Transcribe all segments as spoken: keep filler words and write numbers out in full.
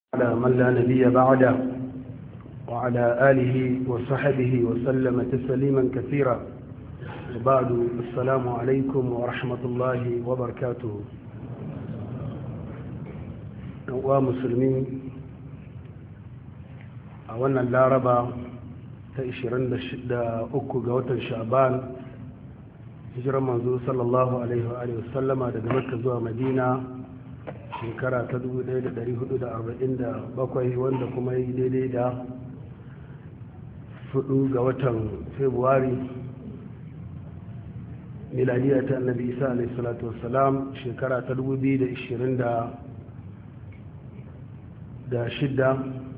على من لا نبي بعده وعلى آله وصحبه وسلم تسليما كثيرا وبعد. السلام عليكم ورحمة الله وبركاته. ومسلمين أولا اللاربة تأشيرن دا أكو قوة شعبان هجرة منذ صلى الله عليه وآله وسلم دا مكة زوى مدينة shekara ta dubu ɗaya da ɗari hudu da arba'in da bakwai wanda kuma yi daidai da hudu ga watan februari miladiya ta annabi isa alaihi salatu wassalam shekara ta dubu biyu da ishirin da shidda.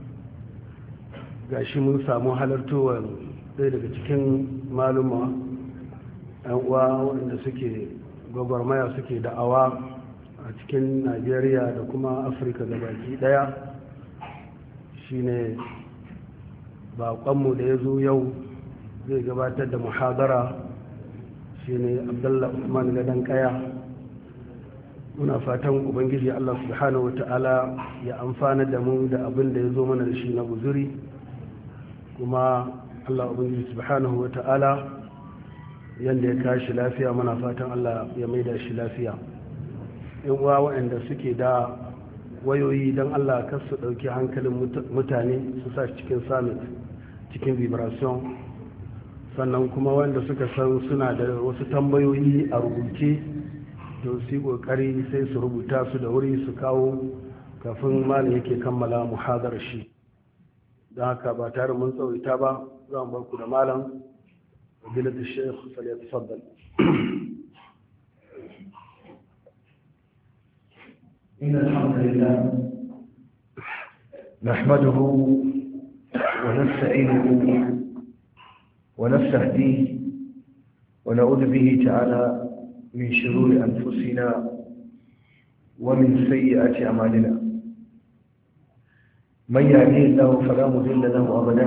gashi mun samu halartowar ɗaya daga cikin maluma yan uwa waɗanda suke gwagwarmaya suke da'awa a cikin najeriya da kuma afirka da baki daya. Shine baƙonmu da ya zo yau zai gabatar da muhadara shine abdullah usman gadon kaya. Muna fatan ubangiji allah subhanahu wata'ala ya amfana da mu da abin da ya zo mana da shi na guzuri, kuma allah ubangiji subhanahu wata'ala yadda ya kashi lafiya muna fatan allah ya maida shi lafiya. yan uwa waɗanda suke da wayoyi don allah kar su ɗauki hankalin mutane su sa cikin summit cikin vibration, sannan kuma wanda suka san suna da wasu tambayoyi a rubuce to su yi ƙoƙari sai su rubuta su da wuri su kawo kafin malam yake kammala muhadar shi. don haka ba tare mun tsawaita ba za mu bar ku da malam fadilatu shaykh falyatafaddal. إن الحمد لله نحمده ونستعينه ونستهديه ونعوذ به تعالى من شرور أنفسنا ومن سيئات أعمالنا. من يهديه الله فلا مضل له أبدا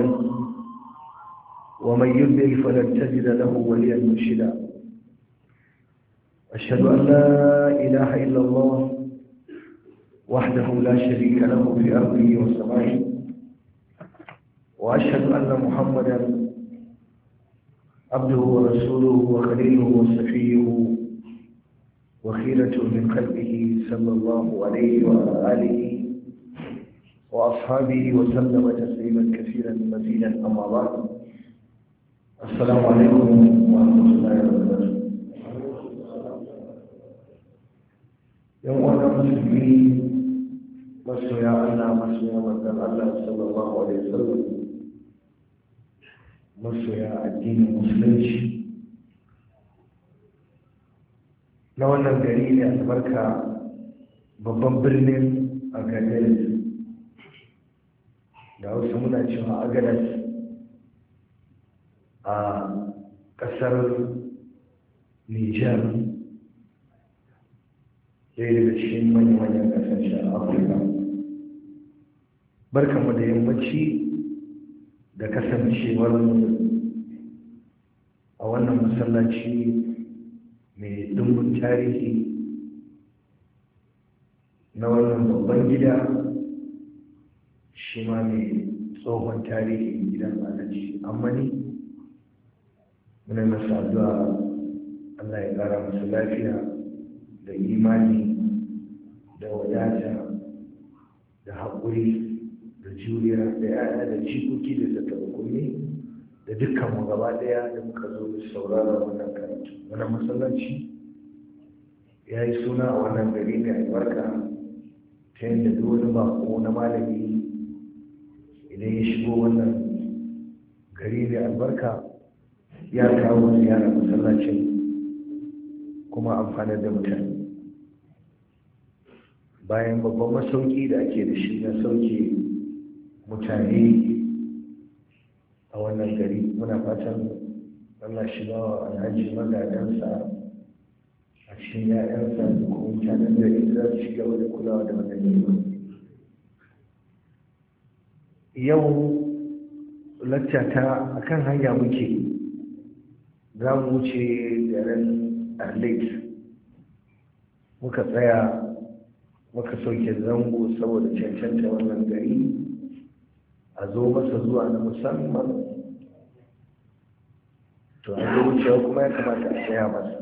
ومن يضلل فلن تجد له وليا مرشدا. أشهد أن لا إله إلا الله وحده لا شريك له في أرضه وسمائه، وأشهد أن محمدا عبده ورسوله وخليله وصفيه وخيرته من خلقه صلى الله عليه وعلى آله وأصحابه وسلم تسليما كثيرا مزيدا. أما بعد، السلام عليكم ورحمة الله وبركاته. يوم المسلمين masoya Allah, masoya manzon Allah sallallahu alaihi wasallam, masoya addinin musulunci na wannan gari ne albarka, babban birnin Agadez da wasu muna cewa Agadas a ƙasar Nijar, ɗaya daga cikin manyan ƙasashen Afirka. Barkanmu da yammaci da kasancewar a wannan masallaci mai ɗumbin tarihi na wannan babban gida, shi ma mai tsohon tarihi gidan Alhaji Ammani. muna masa addu'a Allah ya ƙara masa lafiya da imani da wadata da haƙuri da juriya da yaya da jikoki da tattaba kunne da dukkan mu gaba daya da muka zo da saurara wannan karatu. Wannan masallaci ya yi suna a wannan gari mai albarka ta yadda duk wani bako na malami idan ya shigo wannan gari mai albarka ya kawo ziyara masallacin kuma amfanar da mutane. Bayan babban masauki da ake da shi na sauke mutane a wannan gari, muna fatan Allah shi ba wa alhaji magadansa a cikin ‘ya'yansa da kuma mutanen da za su ci gaba da kulawa da wannan gari. Yau laccata a kan hanya muke, za mu wuce garin Arlet, muka tsaya muka sauke zango saboda cancanta wannan gari a zo masa zuwa na musamman, to a zo wucewa kuma ya kamata a tsaya masa.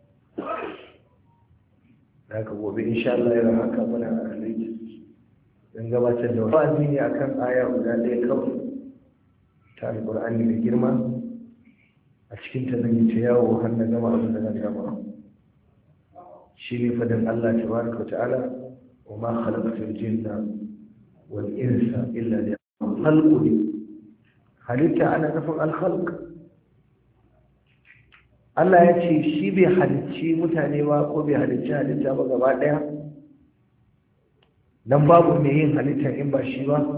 da haka gobe insha Allah ya haka muna a alhaji don gabatar da wani ne akan aya guda ɗaya kawai ta alƙur'ani da girma. A cikin ta zan yi ta yawo har na gama abin da zan gama. shi ne fadin Allah tabaraka ta'ala wa ma khalaqtul jinna wal insa illa liya'budun. Khalqu halitta ana nufin al-khalq. Allah ya ce shi bai halicci mutane ba ko bai halicci halitta ba gaba daya, dan babu mai yin halitta in ba shi ba.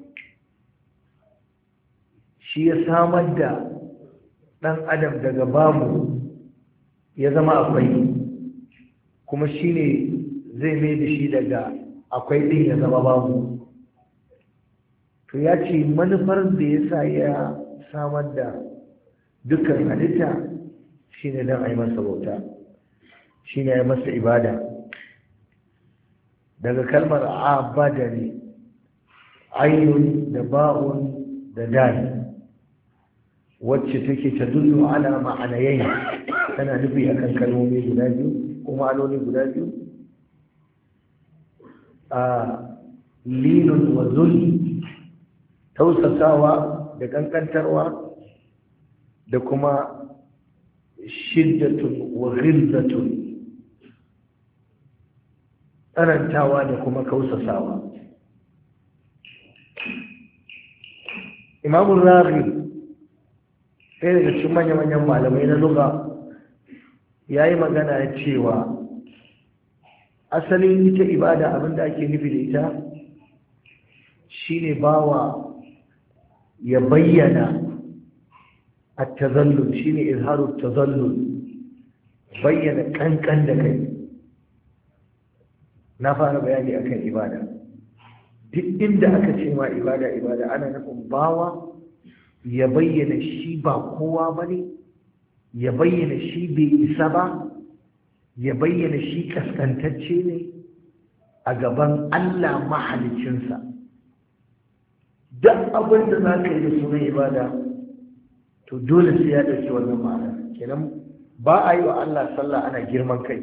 Shi ya samar da dan adam daga babu ya zama akwai, kuma shi ne zai mai da shi daga akwai din ya zama babu. To ya ce manufar da ya sa ya samar da dukkan halitta shi ne don a yi masa bauta, shi ne a yi masa ibada. Daga kalmar abada ne, ayyun da ba'un da dal, wacce take ta dullu ala ma'anayayi, tana nufi akan kalmomi guda biyu ko ma'anoni guda biyu. a linun wa zulli, tausasawa da kankantarwa, da kuma shiddatun wa ghilzatun, tsanantawa da kuma kausasawa. Imamun Raghi, ɗaya daga cikin manya-manyan malamai na lugha, ya yi magana ya cewa asalin ita ibada abinda ake nufi da ita shine bawa ya bayyana at-tazallul, shine izharu at-tazallul, bayyana kankan da kai. Na fara bayani akan ibada. Duk inda aka ce ma ibada ibada ana nufin bawa ya bayyana shi ba kowa bane, ya bayyana shi bai isa ba, ya bayyana shi kaskantacce ne a gaban Allah mahalicinsa. Duk abin da za ka yi da sunan ibada to dole sai ya ɗauki wannan ma'ana. Kenan ba a yi wa Allah sallah ana girman kai,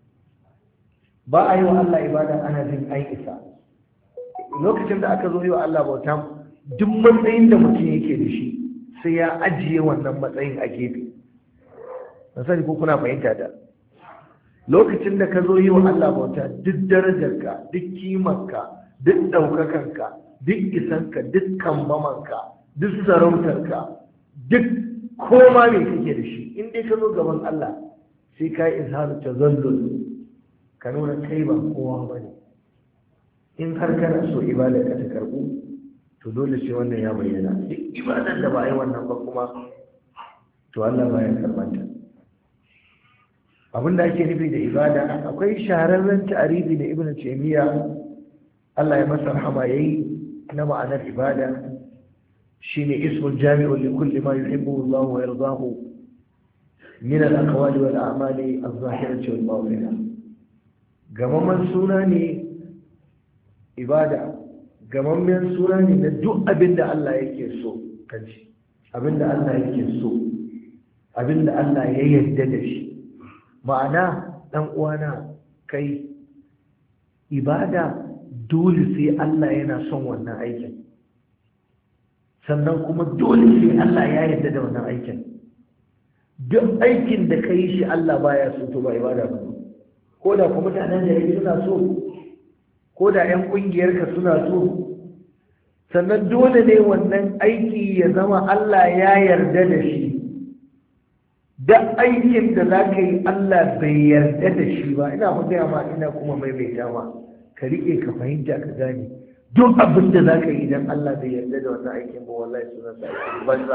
ba a yi wa Allah ibada ana jin an isa. Lokacin da aka zo yi wa Allah bauta, duk matsayin da mutum yake da shi sai ya ajiye wannan matsayin a gefe. Na sani ko kuna fahimta da lokacin da ka zo yi wa Allah bauta, duk darajarka, duk kimarka, duk ɗaukakanka, duk isanka, duk kambamanka, duk sarautarka, duk koma mai kake da shi, in dai ka zo gaban Allah sai ka yi izharu tazallul, ka nuna kai ba kowa ba ne. In har kana so ibada ka ta karɓu, to dole sai wannan ya bayyana. Duk ibadar da ba a yi wannan ba kuma to Allah ba ya karɓanta. Abin da ake nufi da ibada, akwai shahararren ta'arifi da Ibn Taymiyyah Allah ya masa rahama yayi na ma'anar ibada, shine ismul jami'u li kulli ma yuhibbu Allah wa yardahu min al-aqwali wal a'mali adh-dhahirati wal batinah. Gamamman suna ne ibada, gamammen suna ne na duk abin da Allah yake so, kaji abin da Allah yake so, abin da Allah ya yarda da shi. Ma'ana ɗan uwana kai, ibada dole sai Allah yana son wannan aikin, sannan kuma dole sai Allah ya yarda da wannan aikin. Duk aikin da ka yi shi Allah baya so to ba ibada ba. Ko da kuma mutanen da yake suna so, ko da 'yan ƙungiyarka suna so, sannan dole ne wannan aiki ya zama Allah ya yarda da shi. Da aikin da za ka yi Allah bai yarda da shi ba, ina magana ma ina kuma maimaita ma, ka riƙe ka fahimta ka gane. Duk abin da za ka yi idan Allah bai yarda da wannan aikin ba, wallahi sunan sa aikin banza.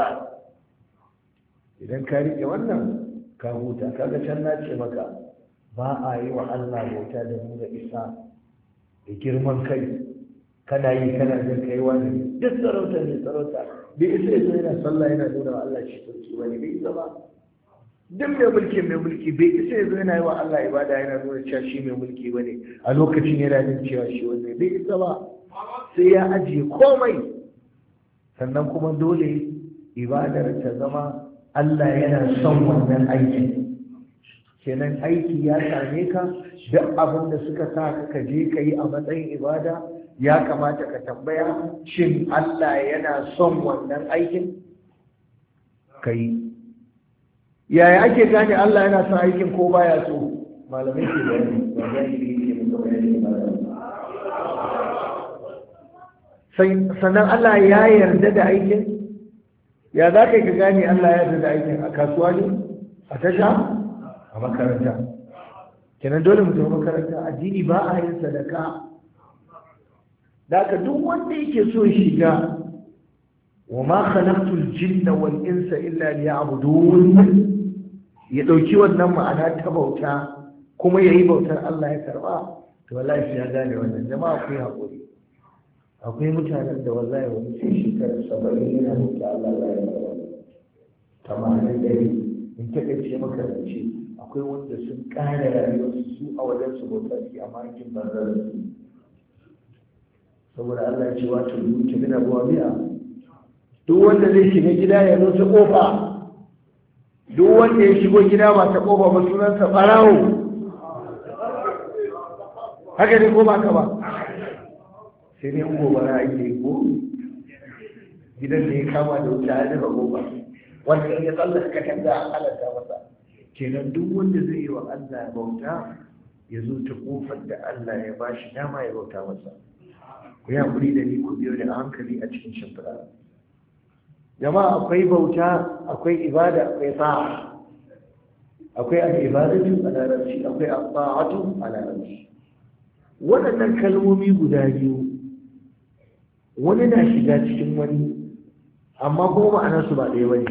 Idan ka riƙe wannan ka huta. Kaga can na ce maka ba a yi wa Allah bauta da nuna isa da girman kai, kana yi kana jin kai wani duk sarauta ne sarauta bai isa ya zo yana sallah yana nuna wa Allah shi sarki wani bai isa ba. duk mai mulki mai mulki bai isa ya zo yana yi wa Allah ibada yana nuna cewa shi mai mulki bane a lokacin yana jin cewa shi wanda bai isa ba, sai ya ajiye komai. Sannan kuma dole ibadar ta zama Allah yana son wannan aikin. Kenan aiki ya same ka, duk abin da suka sa ka je ka yi a matsayin ibada ya kamata ka tambaya shin Allah yana son wannan aikin ka yi. Yaya ake gane Allah yana son aikin ko baya so? Malamai ke bayani ba zahiri ne muka bayani ba. Sannan Allah ya yarda da aikin. Ya za ka yi ka gane Allah ya yarda da aikin? A kasuwa ne, a tasha, a makaranta. Kenan dole mu tafi makaranta. Addini ba a yin sadaka. Da haka duk wanda yake so shiga wa ma khalaqtul jinna wal insa illa liya'budun, ya dauki wannan ma'ana ta bauta kuma yayi bautar Allah ya karba, to wallahi sai ya gane wannan. Jama'a ku yi hakuri. Akwai mutanen da wallahi wani sai shekara saba'in yana bauta Allah ya karba. Tamanin dare in ta kace maka da ce akwai wanda sun kare rayuwarsu su a wajen su bauta su amma kin banzar su. Saboda Allah ya ce wa tulu ta mina buwa biya. Duk wanda zai shiga gida ya zo ta kofa, duk wanda ya shigo gida ba ta kofa ba sunansa barawo. Haka ne ko ba ka ba? Sai ne gobara ake ko gidan da ya kama da wuta ya dafa kofa, wanda ya tsallaka katanga an halatta masa. Kenan duk wanda zai yi wa Allah bauta ya zo ta kofar da Allah ya ba shi dama ya bauta masa. Ku yi haƙuri da ni ku biyo da hankali a cikin shimfiɗa. Jama'a akwai bauta, akwai ibada, akwai ta'a. Akwai al-ibadatu a larabci, akwai al-ta'atu a larabci. Waɗannan kalmomi guda biyu wani na shiga cikin wani, amma kuma ma'anarsu ba ɗaya bane.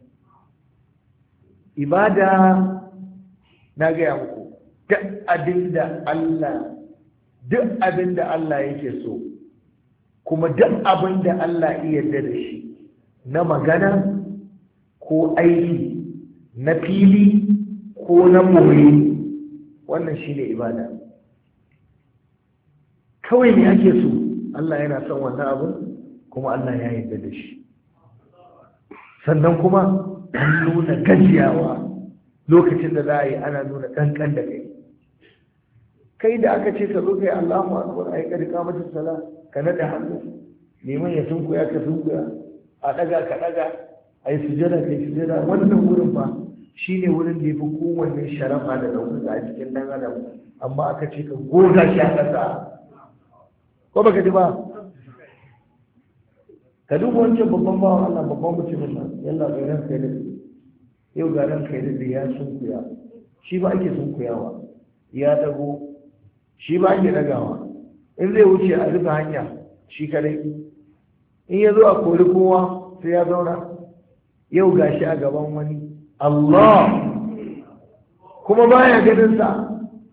Ibada na gaya muku duk abin da Allah duk abin da Allah yake so kuma duk abin da Allah iya yarda da shi na magana ko aiki na fili ko na moye, wannan shi ne ibada. Kawai ne ake so Allah yana son wannan abin kuma Allah ya yarda da shi. Sannan kuma an nuna gajiyawa lokacin da za a yi, ana nuna kankan da kai. Kai da aka ce ka zo kai Allahu akbar ai kada ka mata sala ka nada hannu, neman ya sunkuya ka sunkuya, a daga ka daga, ai sujada kai sujada. Wannan wurin fa shine wurin da yafi kowanne sharafa da dauka a cikin dan adam, amma aka ce ka goga shi a kasa. Ko baka ji ba? Ka duba wancan babban bawan Allah, babban mutumin nan, yalla bai ran kai da yau ga ran kai da ya sunkuya, shi ba ake sunkuyawa, ya dago shi ba ake dagawa. In zai wuce a rufe hanya shi kadai, in ya zo a kori kowa sai ya zauna. Yau gashi a gaban wani Allah kuma baya ganin sa,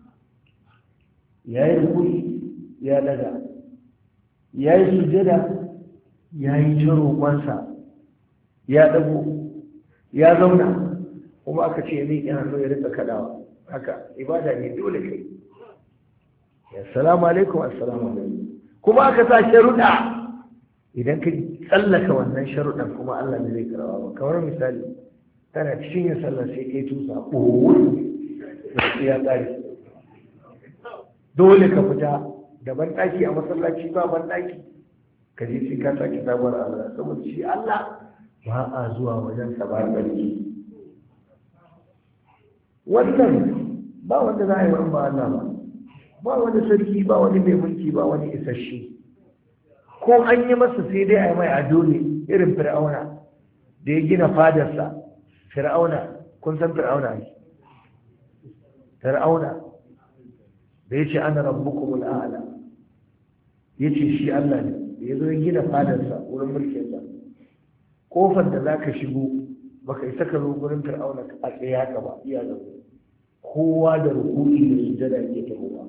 yayi rukuni ya daga, yayi sujada yayi roƙonsa, ya dago ya zauna, kuma aka ce ni ina so ya rika kadawa. Haka ibada ne dole kai. Assalamu alaikum, assalamu alaikum. Kuma aka sa sharuɗa, idan ka tsallaka wannan sharuɗan kuma Allah ne zai karawa ba. Kamar misali tana cikin yin sallah sai kai tusa ɓoye da ya tsari, dole ka fita da banɗaki a masallaci ba banɗaki, ka je sai ka sake sabuwar Allah, saboda shi Allah ba a zuwa wajen sa ba barki. Wannan ba wanda za a yi wa ba Allah ba, ba wani sarki, ba wani mai mulki, ba wani isasshe. Ko an yi masa sai dai a yi mai ado ne, irin Fir'auna da ya gina fadarsa. Fir'auna, kun san Fir'auna ne? Fir'auna da ya ce ana rabbukumul a'la, ya ce shi Allah ne, da ya zo ya gina fadarsa wurin mulkinsa. Kofar da za ka shigo baka isa ka zo gurin Fir'auna a tsaye haka ba, iya zaune. Kowa da rukuki da sujada ke tahowa.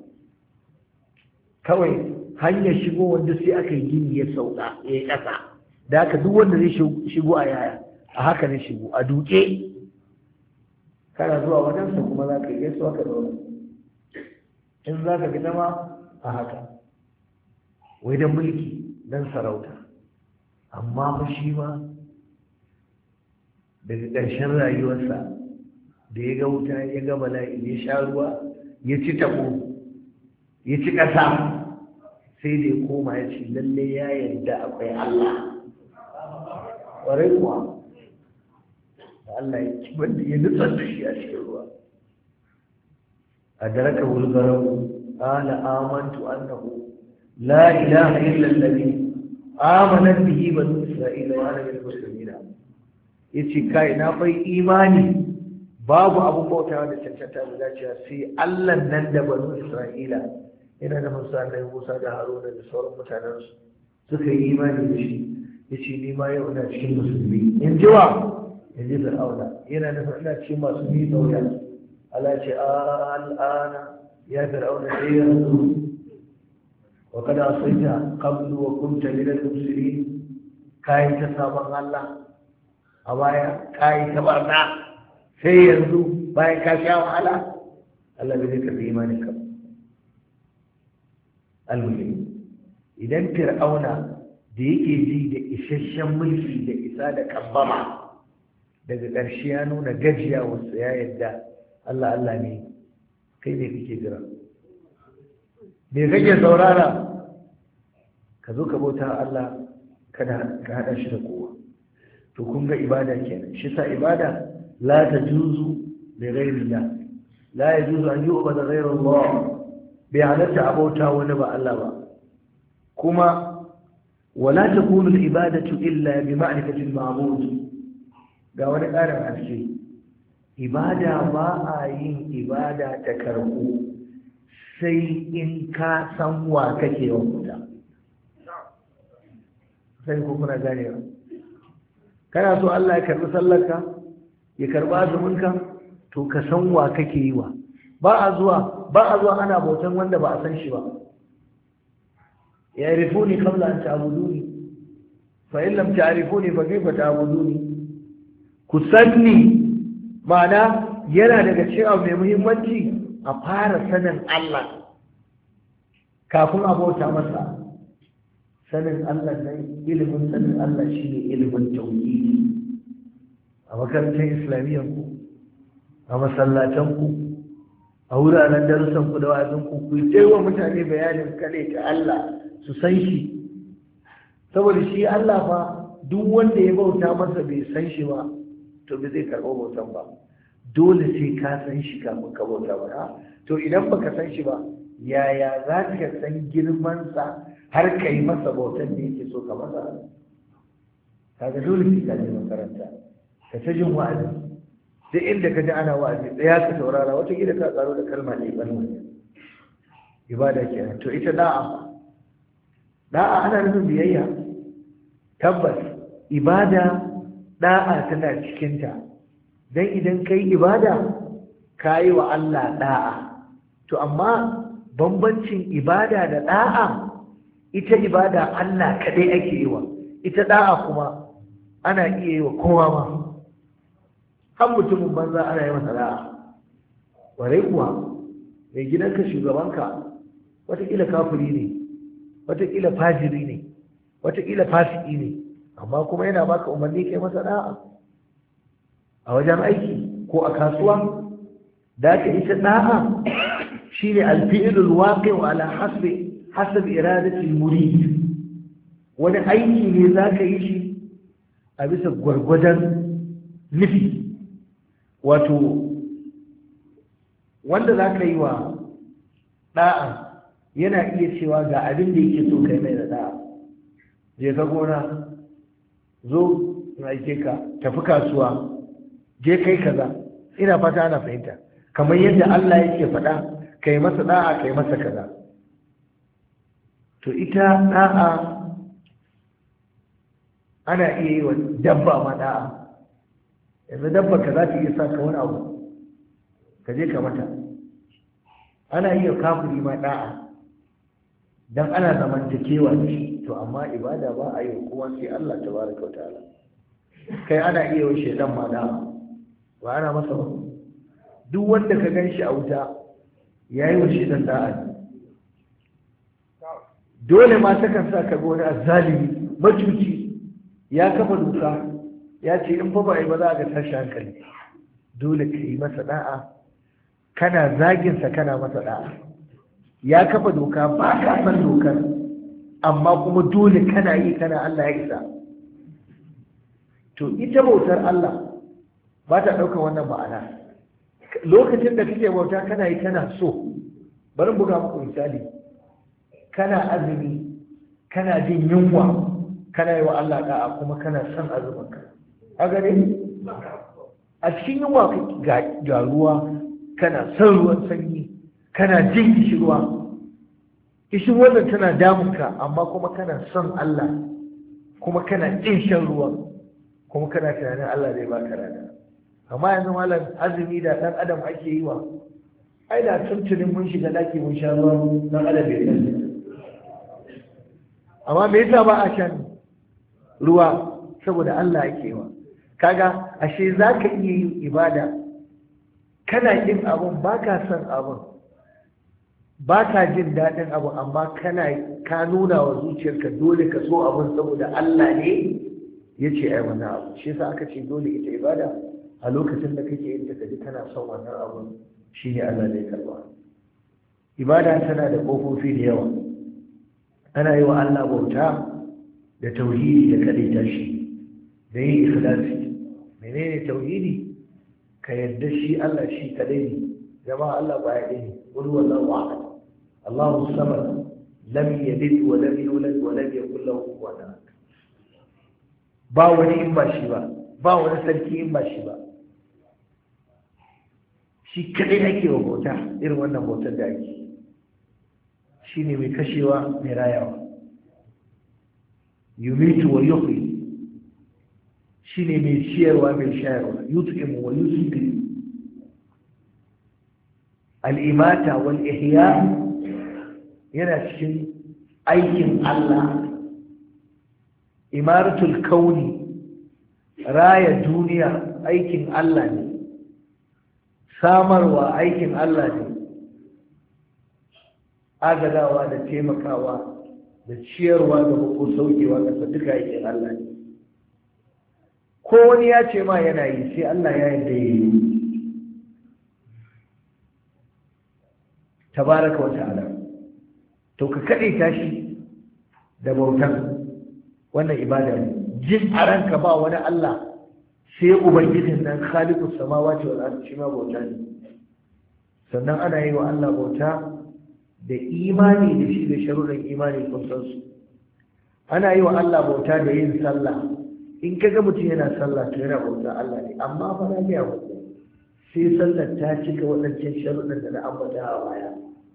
Kawai hanyar shigo wanda sai aka yi gini ya sauka ya yi ƙasa, da haka duk wanda zai shigo a yaya a haka ne shigo a duke. kana zuwa wajensa kuma za ka yi gaisuwa ka zauna in za ka fita ma a haka wai don mulki don sarauta amma fa shi ma daga ƙarshen rayuwarsa da ya ga wuta ya ga bala'i ya sha ruwa ya ci tabo ya ci ƙasa sai da ya koma ya ce lalle ya yarda akwai Allah ƙwarai kuwa da Allah ya kibar da ya nutsar da shi a cikin ruwa a daraka wulgarar قال آمنت أنه لا إله إلا الذي آمنت به بنو إسرائيل وأنا من المسلمين yace kai na fai imani babu abun bautawa da cancanta da dacewa sai Allah nan da banu Isra'ila yana da Musa da Musa da Haruna da sauran mutanen su suka yi imani da shi yace ni ma yau ina cikin musulmi in jiwa in ji Fir'auna yana da ina cikin masu ni dauya Allah ce al'ana يا فرعون ايه رسول وقد عصيت قبل وكنت من المفسدين كاي تسابق الله أبايا كاي تبرنا sai yanzu bayan ka sha wahala Allah bai zai karbi imanin ka almuhim idan fir'auna da yake ji da isasshen mulki da isa da kambama daga ƙarshe ya nuna gajiya wasu ya yadda Allah Allah ne kai ne kake jira me kake saurara ka zo ka bauta Allah kada ka hada shi da kowa to kun ga ibada kenan shi sa ibada la tajuzu li ghayri Allah la yajuzu an yu'bada ghayra Allah bi halatta abauta wani ba Allah ba kuma wala takunu al-ibadatu illa bi ma'rifati al-ma'bud ga wani ƙarin haske ibada ba a yin ibada ta karɓo sai in ka san wa kake yawan kuta sai ko kuna ganewa kana so Allah ya karɓi sallarka ya karɓi azuminka to ka san wa kake yi wa ba a zuwa ba a zuwa ana bautan wanda ba a san shi ba ya rifuni qabla an ta'buduni fa in lam ta'rifuni fa kayfa ta'buduni ku sanni ma'ana yana daga cikin abu mai muhimmanci a fara sanin Allah kafin a bauta masa sanin Allah nan ilimin sanin Allah shine ilimin tauhidi a makarantar islamiyyar ku a masallatan ku a wuraren darussan ku da wa'azin ku ku yi wa mutane bayanin kale ta Allah su san shi saboda shi Allah fa duk wanda ya bauta masa bai san shi ba to bai zai karɓo bautan ba dole sai ka san shi kafin ka bauta ba to idan baka san shi ba yaya za ka san girmansa har ka yi masa bautan da yake so ka masa kaga dole sai ka je makaranta ka ta jin wa'azi duk inda ka ji ana wa'azi tsaya ka saurara wata gida ka tsaro da kalma ne ban ibada kenan to ita da'a da'a ana nufin biyayya tabbas ibada da'a tana cikinta don idan ka yi ibada ka yi wa Allah da'a to amma bambancin ibada da da'a ita ibada Allah kaɗai ake yi wa ita da'a kuma ana iya yi wa kowa ma har mutumin banza ana yi masa da'a warai kuwa mai gidanka shugabanka watakila kafiri ne watakila fajiri ne watakila fasiki ne amma kuma yana baka umarni kai masa da'a a wajen aiki ko a kasuwa da ka ita da'a shine alfi'lul waqi'u ala hasbi hasab iradati murid wani aiki ne zaka yi shi a bisa gwargwadon nufi wato wanda zaka yi wa da'a yana iya cewa ga abin da yake so kai mai da da'a je ka gona zo na aike ka tafi kasuwa je kai kaza ina fata ana fahimta kamar yadda Allah yake faɗa kai masa da'a kai masa kaza to ita da'a ana iya yi wa dabba ma da'a yanzu dabba ka za ta iya sa ka wani abu ka je ka mata ana iya kafiri ma da'a dan ana zamantakewa da shi to amma ibada ba a yi kowa sai Allah tabaraka wa ta'ala kai ana iya wa shedan ma da'a ba ana masa ba duk wanda ka gan shi a wuta ya yi wa shi dan da'a. Dole ma takan sa ka ga wani azzalimi macuci ya kafa doka ya ce in fa ba yi ba za a ga tashi hankali, dole ka yi masa da'a, kana zaginsa kana masa da'a. Ya kafa doka ba ka san dokar, amma kuma dole kana yi kana Allah ya isa. To ita bautar Allah ba ta ɗaukar wannan ma'ana. Lokacin da kake bauta kana yi kana so. Bari buga muku misali. Kana azumi, kana jin yunwa, kana yi wa Allah da'a kuma kana son azuminka. A gane? A cikin yunwa ga ruwa, kana son ruwan sanyi, kana jin kishirwa. Kishirwar nan tana damunka, amma kuma kana son Allah, kuma kana jin shan ruwa, kuma kana tunanin Allah zai baka rana. Amma yanzu malam azumi da ɗan adam ake yi wa, ai da tuntunin mun shiga daki mun sha ruwa ɗan adam bai sani. Amma me yasa ba a shan ruwa? Saboda Allah ake wa. Kaga ashe za ka iya yin ibada kana yin abun ba ka son abun, ba ka jin daɗin abu, amma kana ka nuna wa zuciyarka dole ka so abun saboda Allah ne ya ce ai wannan abu. Shi yasa aka ce dole ita ibada a lokacin da kake yin ta kaji kana son wannan abun, shine Allah zai karba. Ibada tana da ƙofofi da yawa. Ana yi wa Allah bauta da tauhidi da kadaita shi da yin ikhlasi. Menene tauhidi? Ka yarda shi Allah shi kadai ne. Jama'a Allah ba ya ne. Qul huwallahu ahad. Allahu samad. Lam yalid wa lam yulad wa lam yakul lahu kufuwan ahad. Ba wani in ba shi ba, ba wani sarki in ba shi ba. Shi kadai ake wa bauta, irin wannan bautar da ake. Shi ne mai kashewa mai rayawa. Yumitu wa yuhyi. Shi ne mai ciyarwa mai shayarwa. Yut'imu wa yusqi. Al-imata wal ihya yana cikin aikin Allah. Imaratul kauni, raya duniya aikin Allah ne. Samarwa aikin Allah ne. Agadawa da taimakawa da ciyarwa da ko saukewa kasa duka aikin Allah ne. Ko wani ya ce ma yana yi sai Allah ya yarda yi. Tabaraka wa ta'ala. To ka kaɗe tashi da bautan wannan ibada ne. Jin a ranka ba wani Allah sai ubangijin nan khaliqus samawati wal ardi, shi ma bauta ne. Sannan ana yi wa Allah bauta da imani da shi da sharuɗan imani kun san su. Ana yi wa Allah bauta da yin sallah. In kaga mutum yana sallah to yana bauta Allah ne, amma fa na ga muku sai sallar ta cika waɗancan sharuɗan da na ambata a baya.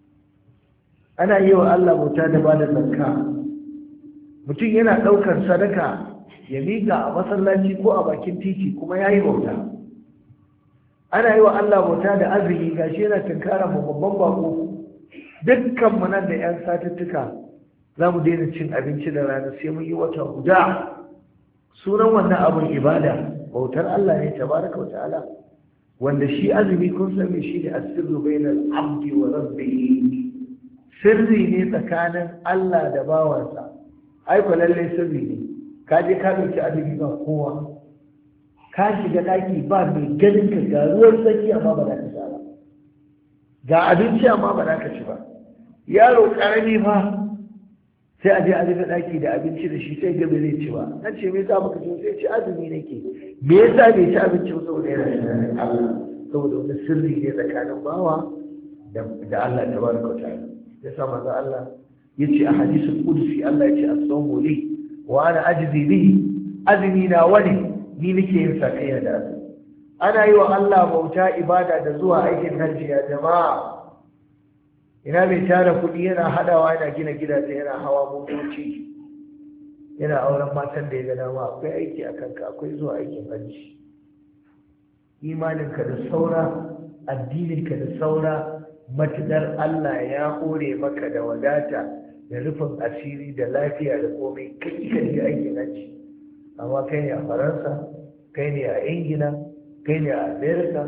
Ana yi wa Allah bauta da bada zakka. Mutum yana ɗaukar sadaka ya miƙa a masallaci ko a bakin titi kuma ya yi bauta. Ana yi wa Allah bauta da azumi, gashi yana tunkara babban bako. Dukkan mu nan da 'yan satuttuka za mu daina cin abinci da rana sai mun yi wata guda. Sunan wannan abun ibada, bautar Allah ne tabaraka wa ta'ala, wanda shi azumi kun san me shi ne asirru bainal abdi wa rabbihi. Sirri ne tsakanin Allah da bawansa. Ai ko lalle sirri ne. Ka je ka dauki azumi ba kowa. Ka shiga daki ba mai ganin ka, ga ruwan sanyi amma ba za ka sha ba. Ga abinci amma ba za ka ci ba. Yaro karami fa sai a je a rufe daki da abinci da shi sai gabe zai ci ba. Na ce me yasa baka ci? Sai ci azumi nake. Me yasa bai ci abinci ba? Saboda yana tunanin Allah, saboda wani sirri ne tsakanin bawa da Allah tabaraka wa ta'ala. Yasa manzo Allah yace a hadisul qudsi Allah yace as-sawmu li wa ana ajzi bihi. Azumi na wani ni nake yin sakayya da azumi. Ana yi wa Allah bauta ibada da zuwa aikin hajji ya jama'a. Ina mai tara kuɗi yana hadawa yana gina gidaje yana hawa motoci yana auren matan da ya ga dama, akwai aiki a kanka, akwai zuwa aikin hajji. Imaninka da saura, addininka da saura, matuƙar Allah ya hore maka da wadata da rufin asiri da lafiya da komai, kai ka je aikin hajji. Amma kai ne a Faransa, kai ne a Ingila, kai ne a Amerika,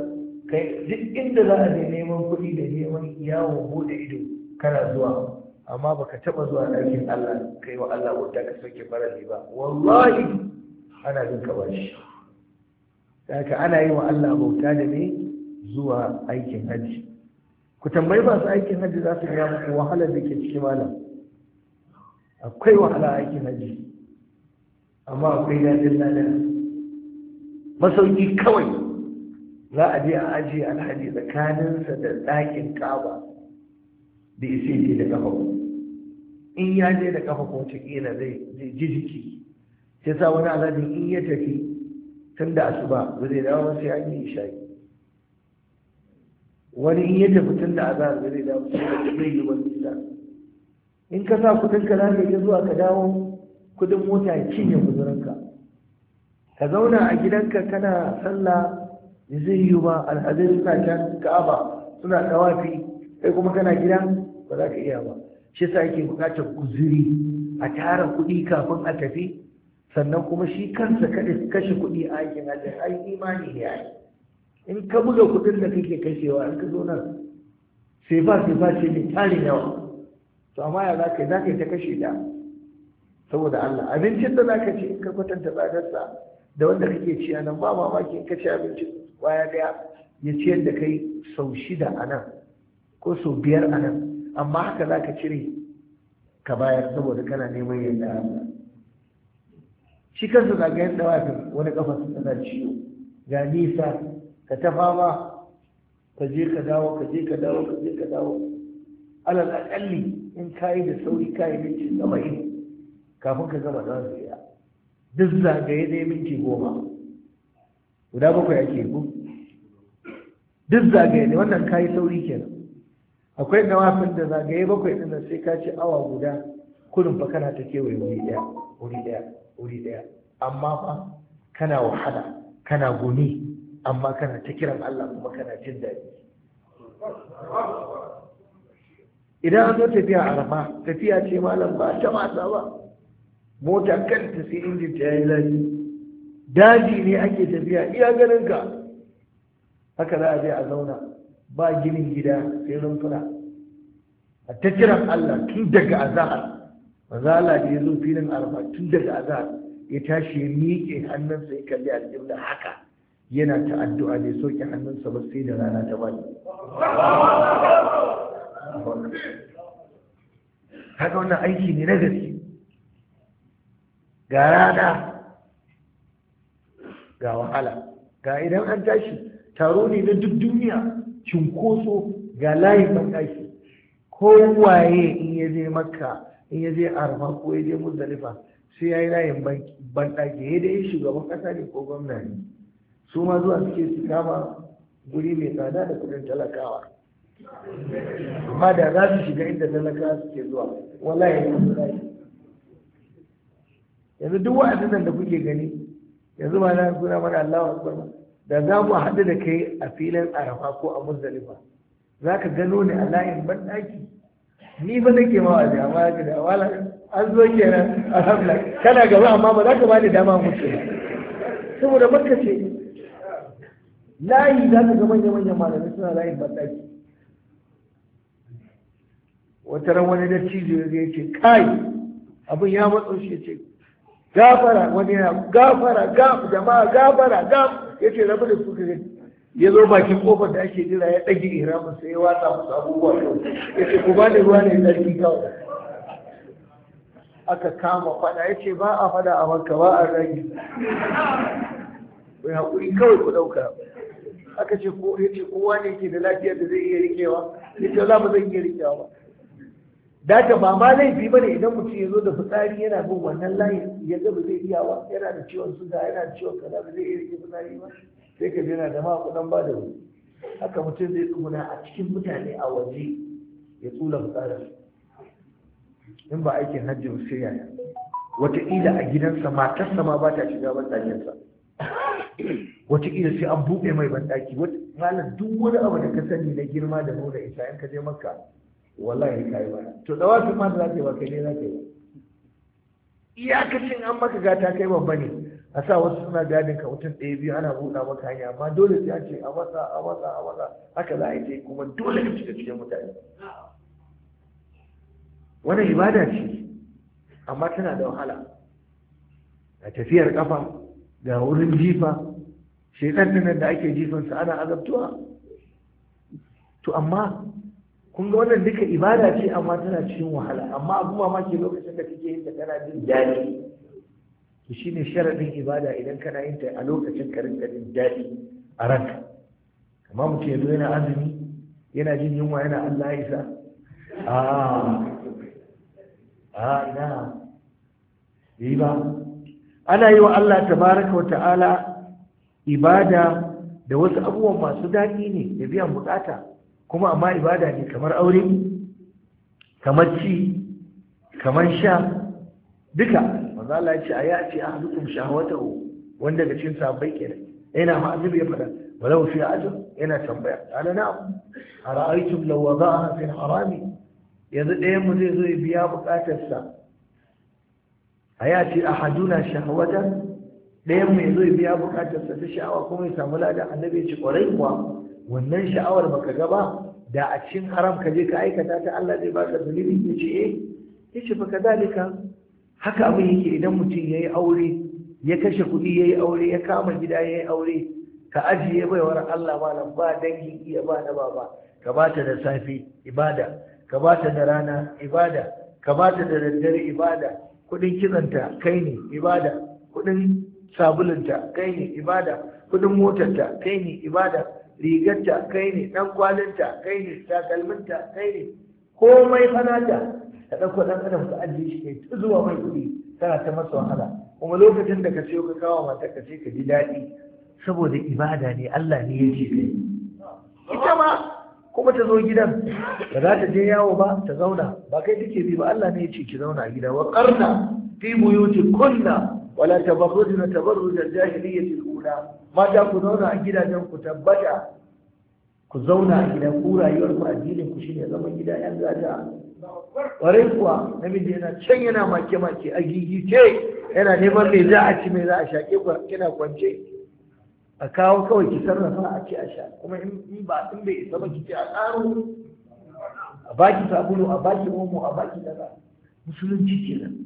kai duk inda za a je neman kuɗi da neman yawon bude ido kana zuwa, amma baka taba zuwa ɗakin Allah kai wa Allah wanda ka sauke farali ba, wallahi ana jin ka bashi. Haka ana yi wa Allah bauta da ne zuwa aikin hajji. Ku tambayi masu aikin hajji za su gaya muku wahalar da ke cikin malam. Akwai wahala aikin hajji, amma akwai daɗin lada. Masauki kawai za a je a ajiye alhaji tsakaninsa da ɗakin Ka'aba da isi je da kafa. In ya je da kafa ko wataƙila zai ji jiki. Sai sa wani alhaji in ya tafi tun da asuba ba zai dawo sai an yi isha'i. Wani in ya tafi tun da azhar ba zai dawo sai da zai yi wani isa. In ka sa kudin ka za ka yi zuwa ka dawo, kudin mota ya cinye kudurinka. Ka zauna a gidanka kana sallah da zai yi ba, alhazai suna can Ka'aba suna tawafi, kai kuma kana gida ba za ka iya ba. Shi sa yake bukatar guzuri a tara kuɗi kafin a tafi, sannan kuma shi kansa kashe kuɗi a aikin hajji ai imani ne ai. In ka buga kuɗin da kake kashewa in ka zo nan sai ba sai ba ce mai tarin yawa, to amma ya za ka yi za ka yi ta kashe ta saboda Allah. Abincin da za ka ci in ka kwatanta tsadarsa da wanda kake ci a nan, ba mamaki in ka ci abincin kwaya daya ya ciyar da kai sau shida a nan ko sau biyar a nan, amma haka za ka cire ka bayar saboda kana neman yadda Allah. Shi kansa zagayen dawafin wani kafa su tana ciwo ga nisa, ka ta fama ka je ka dawo ka je ka dawo ka je ka dawo. Alal akalli in kayi da sauri kayi minti saba'in kafin ka gama da zuriya, duk zagaye dai minti goma, guda bakwai ake ku duk zagaye ne, wannan kayi sauri kenan. Akwai dawafin da zagaye bakwai din nan sai ka ci awa guda kullum fa kana ta kewaye wuri daya wuri daya wuri daya, amma fa kana wahala kana guni, amma kana ta kiran Allah kuma kana jin daɗi. Idan an zo tafiya a Arafa, tafiya ce malam ba ta wasa ba, mota kanta sai injin ta yayi zafi, daji ne ake tafiya iya ganin ka, haka za a je a zauna ba ginin gida sai rumfuna a ta kiran Allah tun daga azahar. Manzo Allah da ya zo filin Arafa tun daga azahar ya tashi ya miƙe hannunsa ya kalli alƙibla haka yana ta addu'a da ya soke hannunsa ba sai da rana ta bani. Haka wannan aiki ne na gaske, ga rana ga wahala, ga idan an tashi taro ne na duk duniya, cunkoso ga layin banɗaki, kowaye in ya je Makka in ya je Arafa ko ya je Muzdalifa sai ya yi layin banɗaki, ya dai shugaban ƙasa ne ko gwamna ne, su ma zuwa suke su kama guri mai tsada da kudin talakawa, amma da za su shiga inda talakawa suke zuwa wallahi ne su layi. Yanzu duk wa'azin nan da kuke gani yanzu ma na kuna mana Allahu Akbar, da za mu haɗu da kai a filin Arafa ko a Muzdalifa za ka gano ni a layin banɗaki, ni ba nake ma wa'azi amma ga da wala an zo kenan alhamdulillah kana gaba amma ba za ka bani dama mutu saboda Makka ce layi za ka ga manya-manyan malamai suna layin banɗaki. Wata ran wani da cizo ya ce kai abin ya matso shi ya ce gafara, wani ya gafara gaf jama'a gafara gaf ya ce rabu da su kare. Ya zo bakin kofar da ake jira ya ɗage ihramin sai ya watsa musu abubuwa ya ce ku bani ruwa ne tsarki kawai. Aka kama fada ya ce ba a fada a Makka ba a rage, ku haƙuri kawai ku ɗauka. Aka ce ko ya ce kowa ne ke da lafiyar da zai iya rikewa, ya ce za mu zai iya rikewa ba. Daga ba ma laifi bane idan mutum ya zo da fitsari yana bin wannan layin ya ga ba zai iya ba, yana da ciwon suga yana da ciwon kaza ba zai iya rike fitsari ba, sai ka jira da ma kudan ba da wuri. Haka mutum zai tsuguna a cikin mutane a waje ya tsula fitsarin. In ba aikin hajji ba sai yaya. Wataƙila a gidansa matarsa ma ba ta shiga banɗakinsa. Wataƙila sai an buɗe mai banɗaki. Malam duk wani abu da ka sani na girma da nuna isa in ka je Makka wallahi ka yi bana. To da wasu ma da za ka yi ba kai ne za ka yi ba. iyakacin an maka gata kai babba ne a sa wasu suna gadin ka mutum ɗaya biyu ana buɗa maka hanya amma dole sai a ce a matsa a matsa a matsa haka za a yi kuma dole ka shiga cikin mutane wannan ibada ce amma tana da wahala a tafiyar kafa ga wurin jifa shaitan nan da ake jifansa ana azabtuwa to amma kun ga wannan duka ibada ce amma tana cikin wahala amma abu mamaki lokacin da kake yin ta kana jin daɗi to shine sharadin ibada idan kana yin ta a lokacin ka rinka jin daɗi a ranka amma mutum yanzu yana azumi yana jin yunwa yana Allah ya isa a a ina yi ba ana yi wa Allah tabaraka wa ta'ala ibada da wasu abubuwan masu daɗi ne da biyan bukata kuma amma ibada ne kamar aure kamar ci kamar sha duka manzo Allah ya ce ayati ahlukum shahwatahu wanda daga cikin sahabbai kenan yana ma annabi ya fada walau fi ajr yana tambaya ana na'am ara'aytum law wada'aha fi harami yanzu ɗayan mu zai zo ya biya bukatarsa ayati ahaduna shahwatan ɗayan mai zo ya biya bukatarsa ta sha'awa kuma ya samu lada annabi ya ce kwarai kuwa wannan sha'awar baka ga ba da a cikin haram ka je ka aikata ta Allah zai baka dalili ya ce eh yace fa kadalika haka abin yake idan mutum yayi aure ya kashe kuɗi yayi aure ya kama gida yayi aure ka ajiye baiwar Allah malam ba dangin iya ba na baba ka bata da safe ibada ka bata da rana ibada ka bata da daddare ibada kuɗin kitsanta kai ne ibada kuɗin sabulunta kai ne ibada kuɗin motarta kai ne ibada rigarta kai ne ɗan kwalinta kai ne takalminta kai ne komai fanata ka ɗauko ɗan adam ka ajiye shi kai ta zuwa mai kuɗi tana ta masa wahala kuma lokacin da ka siyo ka kawo mata ka ce ka ji daɗi saboda ibada ne Allah ne ya ce kai ita ma kuma ta zo gidan ba za ta je yawo ba ta zauna ba kai take bi ba Allah ne ya ce ki zauna a gida wa qarna fi buyutikunna wala tabarrujna tabarruj al-jahiliyyah al-ula mata ku zauna a gidajen ku tabbata ku zauna a gida ku rayuwar ku addinin ku shine zaman gida yan gata ƙwarai kuwa namiji yana can yana make make a gigice yana neman me za a ci me za a shaƙe ku kina kwance a kawo kawai ki sarrafa a ci a sha kuma in ba in bai isa ba ki ce a ƙaro a baki sabulu a baki omo a baki kaza musulunci kenan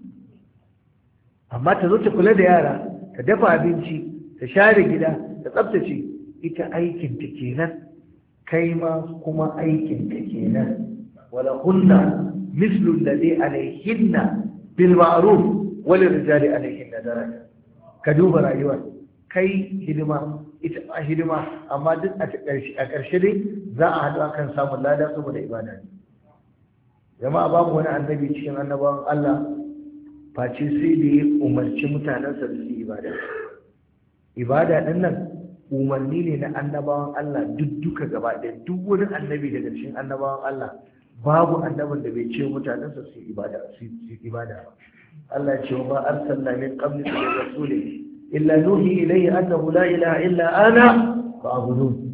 amma ta zo ta kula da yara ta dafa abinci ta share gida ta tsaftace ita aikin ta kenan kai ma kuma aikin ta kenan wala hunna mislu alladhi alayhinna bil ma'ruf wal rijali alayhinna daraja ka duba rayuwar kai hidima ita a hidima amma duk a ƙarshe a ƙarshe dai za a haɗu akan samun lada saboda ibada ne jama'a babu wani annabi cikin annabawan Allah face sai da ya umarci mutanensa da su ibada ibada din nan umarni ne na annabawan Allah duk duka gaba ɗaya duk wani annabi daga cikin annabawan Allah babu annabin da bai ce mutanensa su ibada su ibada ba Allah ya ce wa arsalna min qablika min rasulin illa nuhi ilayhi annahu la ilaha illa ana fa'budun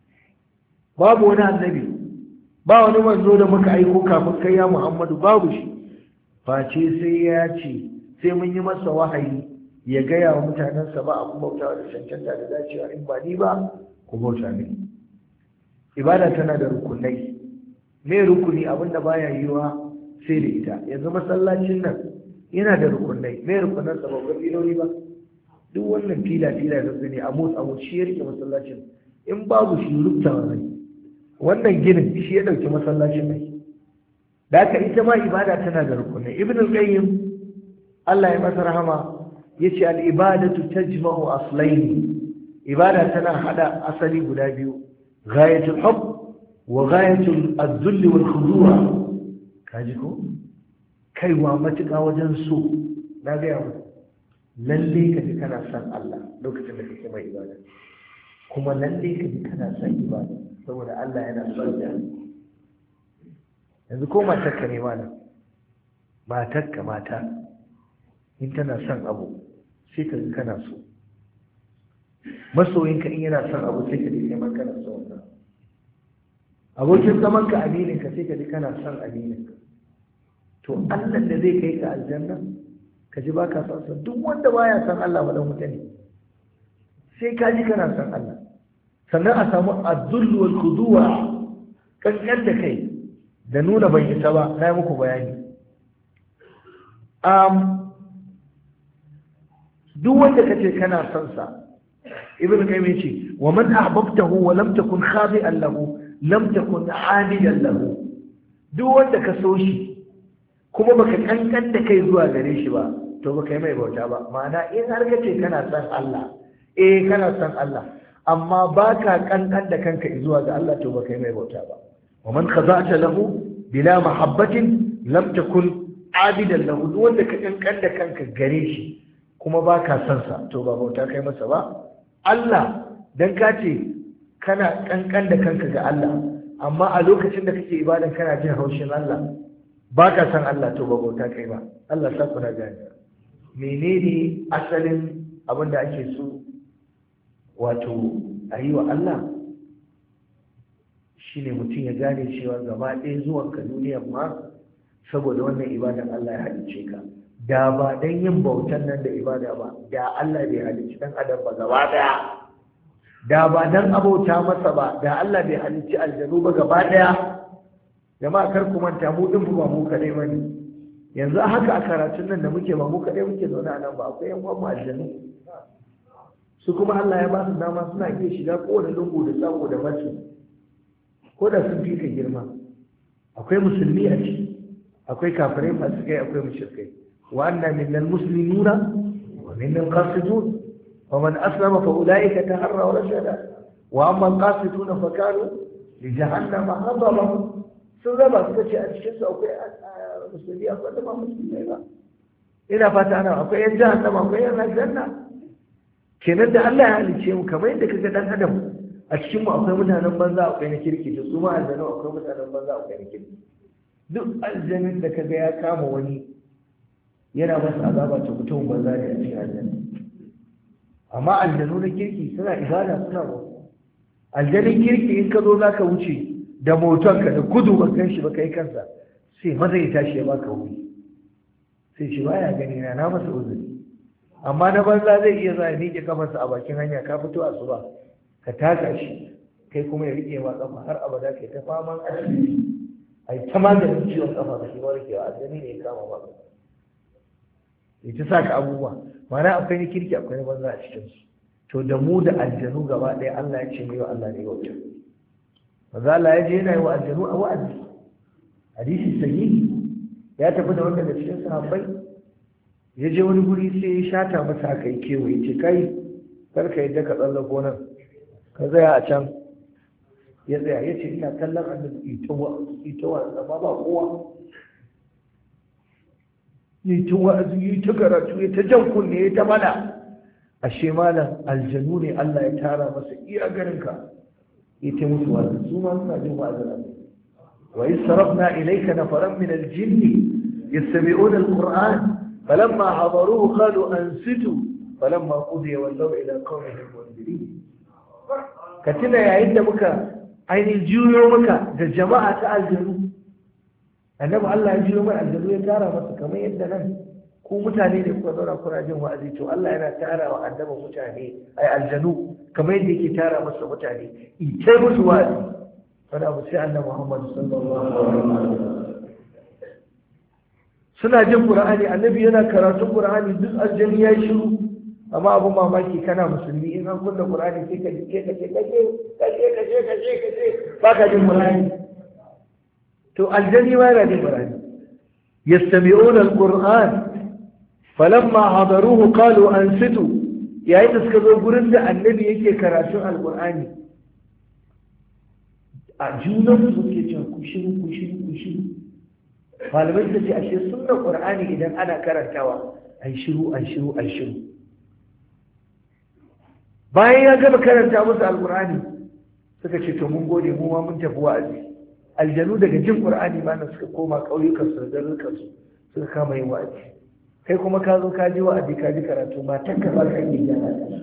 babu wani annabi ba wani manzo da muka aiko kafin kai ya Muhammadu babu shi face sai ya ce sai mun yi masa wahayi ya gaya wa mutanensa ba a bautawa da cancanta da dacewa in ba ni ba ku bauta ne ibada tana da rukunai me rukuni abinda baya yiwa sai da ita yanzu masallacin nan yana da rukunai me rukunan sa ba ga filoli ba duk wannan fila fila da su ne a motsa mu shi yake masallacin in babu shi rubtawa ne wannan ginin shi ya dauki masallacin ne da haka ita ma ibada tana da rukunai ibn al-qayyim Allah ya masa rahama yace al-ibadatu tajma'u aslayn ibada tana hada asali guda biyu ghayatul hubb wa ghayatul adh-dhull wal khudu' kaji ko kaiwa matuƙa wajen so na ga yawo lalle ka ji kana san Allah lokacin da kake mai ibada kuma lalle ka ji kana san ibada saboda Allah yana son ka yanzu ko matarka ne mana matarka mata in tana son abu sai ka ji kana so masoyinka in yana son abu sai ka ji kai ma kana so wannan abokin zaman ka aminin ka sai ka ji kana son aminin ka to Allah da zai kai ka aljanna ka ji baka san sa. Duk wanda baya san Allah ba dan wuta ne. Sai ka ji kana san Allah. Sannan a samu azzullu wal khuduwa, kankan da kai da nuna ban isa ba, na yi muku bayani. um duk wanda kace kana son sa, ibn qayyim yace wa man ahbabtahu wa lam takun khabi'an lahu lam takun 'abidan lahu. Duk wanda ka so shi kuma baka kankan da kai zuwa gare shi ba, to baka yi mai bauta ba. Ma'ana in har kace kana son Allah, eh kana son Allah, amma baka kankan da kanka zuwa ga Allah, to baka yi mai bauta ba. wa man khaza'ta lahu bila mahabbatin lam takun 'abidan lahu. Duk wanda ka kankan da kanka gare shi kuma baka son sa, to ba bauta kai masa ba. Allah dan ka ce kana kankan da kanka ga Allah, amma a lokacin da kake ibadan kana jin haushin Allah, baka san Allah, to ba bauta kai ba. Allah sa kuna gane menene asalin abin da ake so wato a yi wa Allah. Shine mutum ya gane cewa gaba ɗaya zuwan ka duniyar ma saboda wannan ibadan Allah ya halicce ka. Da ba dan yin bautan nan da ibada ba, da Allah bai halicci dan adam ba gaba ɗaya. Da ba dan abauta masa ba, da Allah bai halicci aljanu ba gaba ɗaya. Jama'a kar ku manta mu din ba mu kadai bane. Yanzu haka a karatun nan da muke ba mu kadai muke zaune a nan ba, akwai yan uwan mu aljanu. Su kuma Allah ya ba su dama suna iya shiga kowane lungu da sako da mace, ko da sun fi ka girma. Akwai musulmi a ciki, akwai kafirai masu kai, akwai mushrikai. wa anna minal muslimuna wa minal qasidun wa man aslama fa ulaika taharraw rashada wa amma al-qasituna fa kanu li jahannama hadaba. Sun raba suka ce a cikin su akwai musulmi, akwai da ba musulmi ba. Ina fata ana akwai yan jahannama, akwai yan aljanna. Kenan da Allah ya halice mu kamar yadda kaga dan adam a cikin mu akwai mutanen banza, akwai na kirki, da su ma aljanu akwai mutanen banza, akwai na kirki. Duk aljanin da kaga ya kama wani yana masa azaba ta mutum banza ne a cikin aljanna. Amma aljanu na kirki suna ibada, suna ba. Aljanin kirki in ka zo zaka wuce da motonka da gudu ba kan shi ba kai kansa, sai maza ya tashi ya baka wuri, sai shi baya gani na na masa uzuri. Amma na banza zai iya zuwa ya miƙe kafarsa a bakin hanya, ka fito a suba ka taka shi, kai kuma ya riƙe ma kafa har abada kai ta faman asibiti a yi ta maganin ciwon kafa da shi warkewa. Aljani ne ya kama ba ya ta saka abubuwa. Mana akwai ni kirki akwai ni banza a cikinsu. To da mu da aljanu gaba ɗaya Allah ya ce mai wa Allah ne bauta. Maza Allah ya je yana yi wa aljanu a wa'azi. Hadisi sahihi ya tafi da wanda da cikin sahabbai, ya je wani guri sai ya shata masa aka yi kewaye, ce kai karka yadda ka tsallako nan, ka tsaya a can. Ya tsaya ya ce ina kallon annabi ita wa'azi amma ba kowa. Yi ta wa'azi, yi ta karatu, ya ta jan kunne, ya ta mana. Ashe malam aljanu ne Allah ya tara masa iya garinka, ya ta musu wa'azi. Su ma suna jin wa'azin Allah. Wa is sarafna ilayka nafaran min al-jinni yastami'una al-Qur'an فلما حضروه قالوا أنصتوا فلما قضي ولوا إلى قومهم منذرين. كتنا يا عند مكة عين الجيو مكة ده جماعة الجنو أنما الله يجيو من الجنو يتارى مكة كما يدنا كو متاني لكو دورا كراجين وأزيتو الله ينا تارى وأنما متاني أي الجنو كما يدي كتارى مكة متاني يتابس وادي فأنا أبسي أن محمد صلى الله عليه وسلم suna jin Qur'ani, annabi yana karatun Qur'ani, duk aljani ya shiru. Amma abun mamaki kana musulmi in an kunna Qur'ani sai ka je ka je ka je ka je ka je ka je ka je ba ka jin Qur'ani. To aljani ma yana jin Qur'ani. Yastami'una al-Qur'an falamma hadaruhu qalu ansitu. Yayin da suka zo gurin da annabi yake karatun al-Qur'ani, a junan su suke cewa ku shiru ku shiru ku shiru. Malamai da ce ashe sunnar Qur'ani idan ana karantawa ai shiru ai shiru ai shiru. Bayan ya gaba karanta musu alqur'ani suka ce to mun gode mu ma mun tafi wa'azi. Aljanu daga jin Qur'ani ma suka koma kauyukan su da garurukan su suka kama yin wa'azi. Kai kuma ka zo ka ji wa'azi ka ji karatu ma tanka ba ka iya jana ta.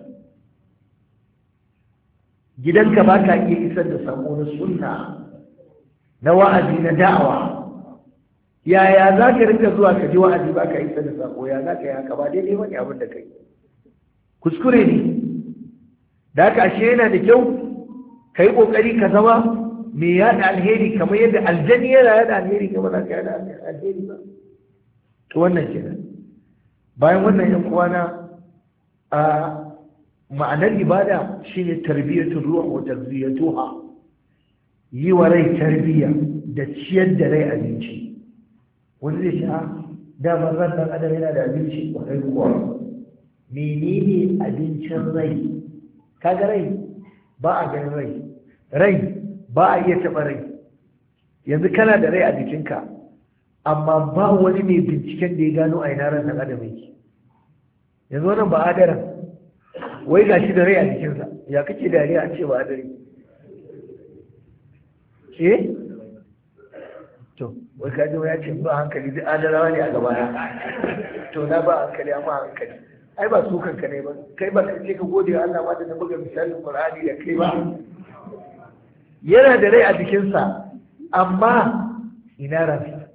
Gidanka ba ka iya isar da sako na sunna na wa'azi na da'awa. yaya za ka rinka zuwa ka ji wa'azi ba ka isa da sako ya za ka yi haka ba daidai wani abin da ka yi kuskure ne da haka ashe yana da kyau ka yi ƙoƙari ka zama mai yaɗa alheri kamar yadda aljani yana yaɗa alheri kamar za ka yaɗa alheri ba to wannan kenan bayan wannan yan uwana a ma'anar ibada shine tarbiyatul ruh wa tarbiyatuha yi wa rai tarbiyya da ciyar da rai abinci wani zai sha damar ran dan adam yana da abinci kwarai kuwa menene abincin rai kaga rai ba a ganin rai rai ba a iya taɓa rai yanzu kana da rai a jikinka amma ba wani mai binciken da ya gano a ina ran dan adam yake yanzu wannan ba adaran wai ga shi da rai a jikinsa ya kake dariya an ce ba adari eh to wai ka ji ya ce ba hankali duk adarawa ne a gabana to na ba hankali amma hankali ai ba su kanka ne ba kai ba kai ka gode wa Allah ma da na buga misalin Qur'ani da kai ba yana da rai a jikinsa amma ina ransa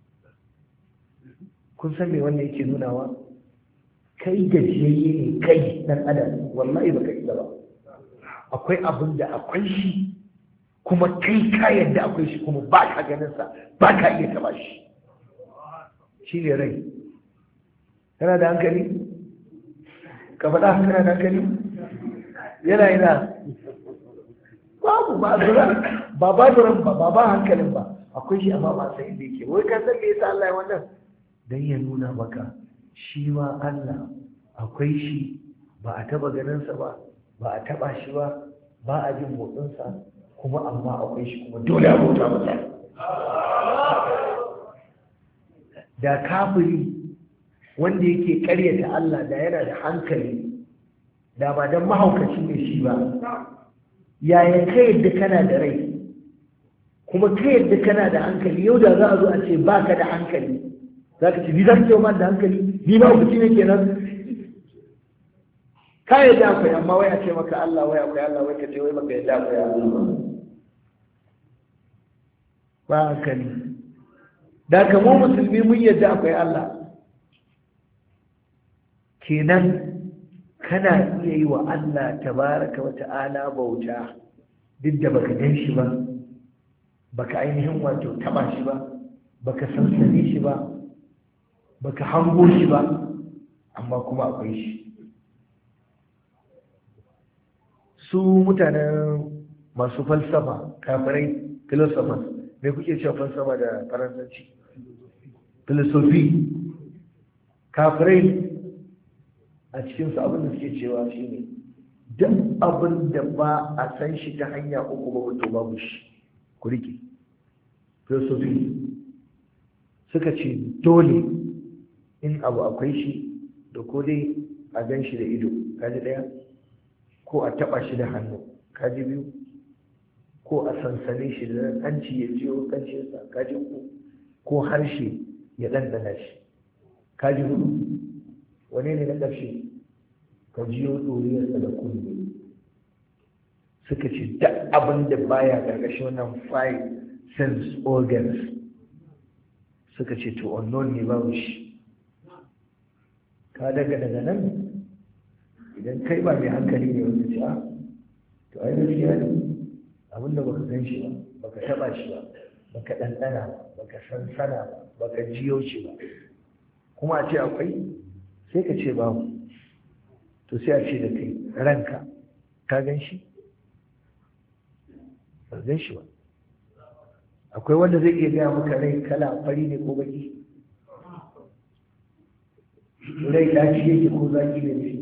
kun san me wannan yake nunawa kai gajiyayye ne kai dan adam wallahi baka isa ba akwai abin da akwai shi kuma kai ka yadda akwai shi kuma ba ka ganin sa ba ka iya taba shi shi ne rai kana da hankali ka faɗa kana da hankali yana yana babu ba zura ba ba zuran ba ba ba hankalin ba akwai shi amma ba sai inda yake wai ka san me yasa Allah ya wannan dan ya nuna maka shi ma Allah akwai shi ba a taba ganinsa ba ba a taba shi ba ba a jin motsinsa kuma amma akwai shi kuma dole a bauta masa da kafiri wanda yake karyata Allah da yana da hankali da ba dan mahaukaci ne shi ba yaya ka yadda kana da rai kuma ka yadda kana da hankali yau da za a zo a ce baka da hankali za ka ce ni za ka ce ma da hankali ni ma hukunci ne kenan ka yadda akwai amma wai a ce maka Allah wai akwai Allah wai ka ce wai maka yadda akwai Allah ba hankali da ka mu musulmi mun yadda akwai Allah kenan kana iya yi wa Allah tabaraka wa ta'ala bauta duk da baka gan shi ba baka ainihin wato taba shi ba baka sansane shi ba baka hango shi ba amma kuma akwai shi su mutanen masu falsafa kafirai philosophers me kuke cewa falsafa da faransanci philosophy kafirai a cikinsu abin da suke cewa shine duk abin da ba a san shi ta hanya uku ba wato babu shi ku rike philosophy suka ce dole in abu akwai shi da ko dai a gan shi da ido kaji daya ko a taba shi da hannu kaji biyu ko a sansane shi da hanci ya jiyo kanshinsa kaji uku ko harshe ya ɗanɗana shi kaji hudu wane ne na ƙarshe ka jiyo ɗoriyarsa da kunne suka ce duk abin da baya ƙarƙashin wannan five sense organs suka ce to unknown ne babu shi ka daga daga nan idan kai ba mai hankali ne wanda ce a to ai gaskiya ne abinda baka san shi ba baka taba shi ba baka ɗanɗana ba baka sansana ba baka jiyo shi ba kuma a ce akwai sai ka ce babu to sai a ce da kai ranka ka gan shi ba gan shi ba akwai wanda zai iya gaya maka rai kala fari ne ko baki rai ɗaci yake ko zaki ne shi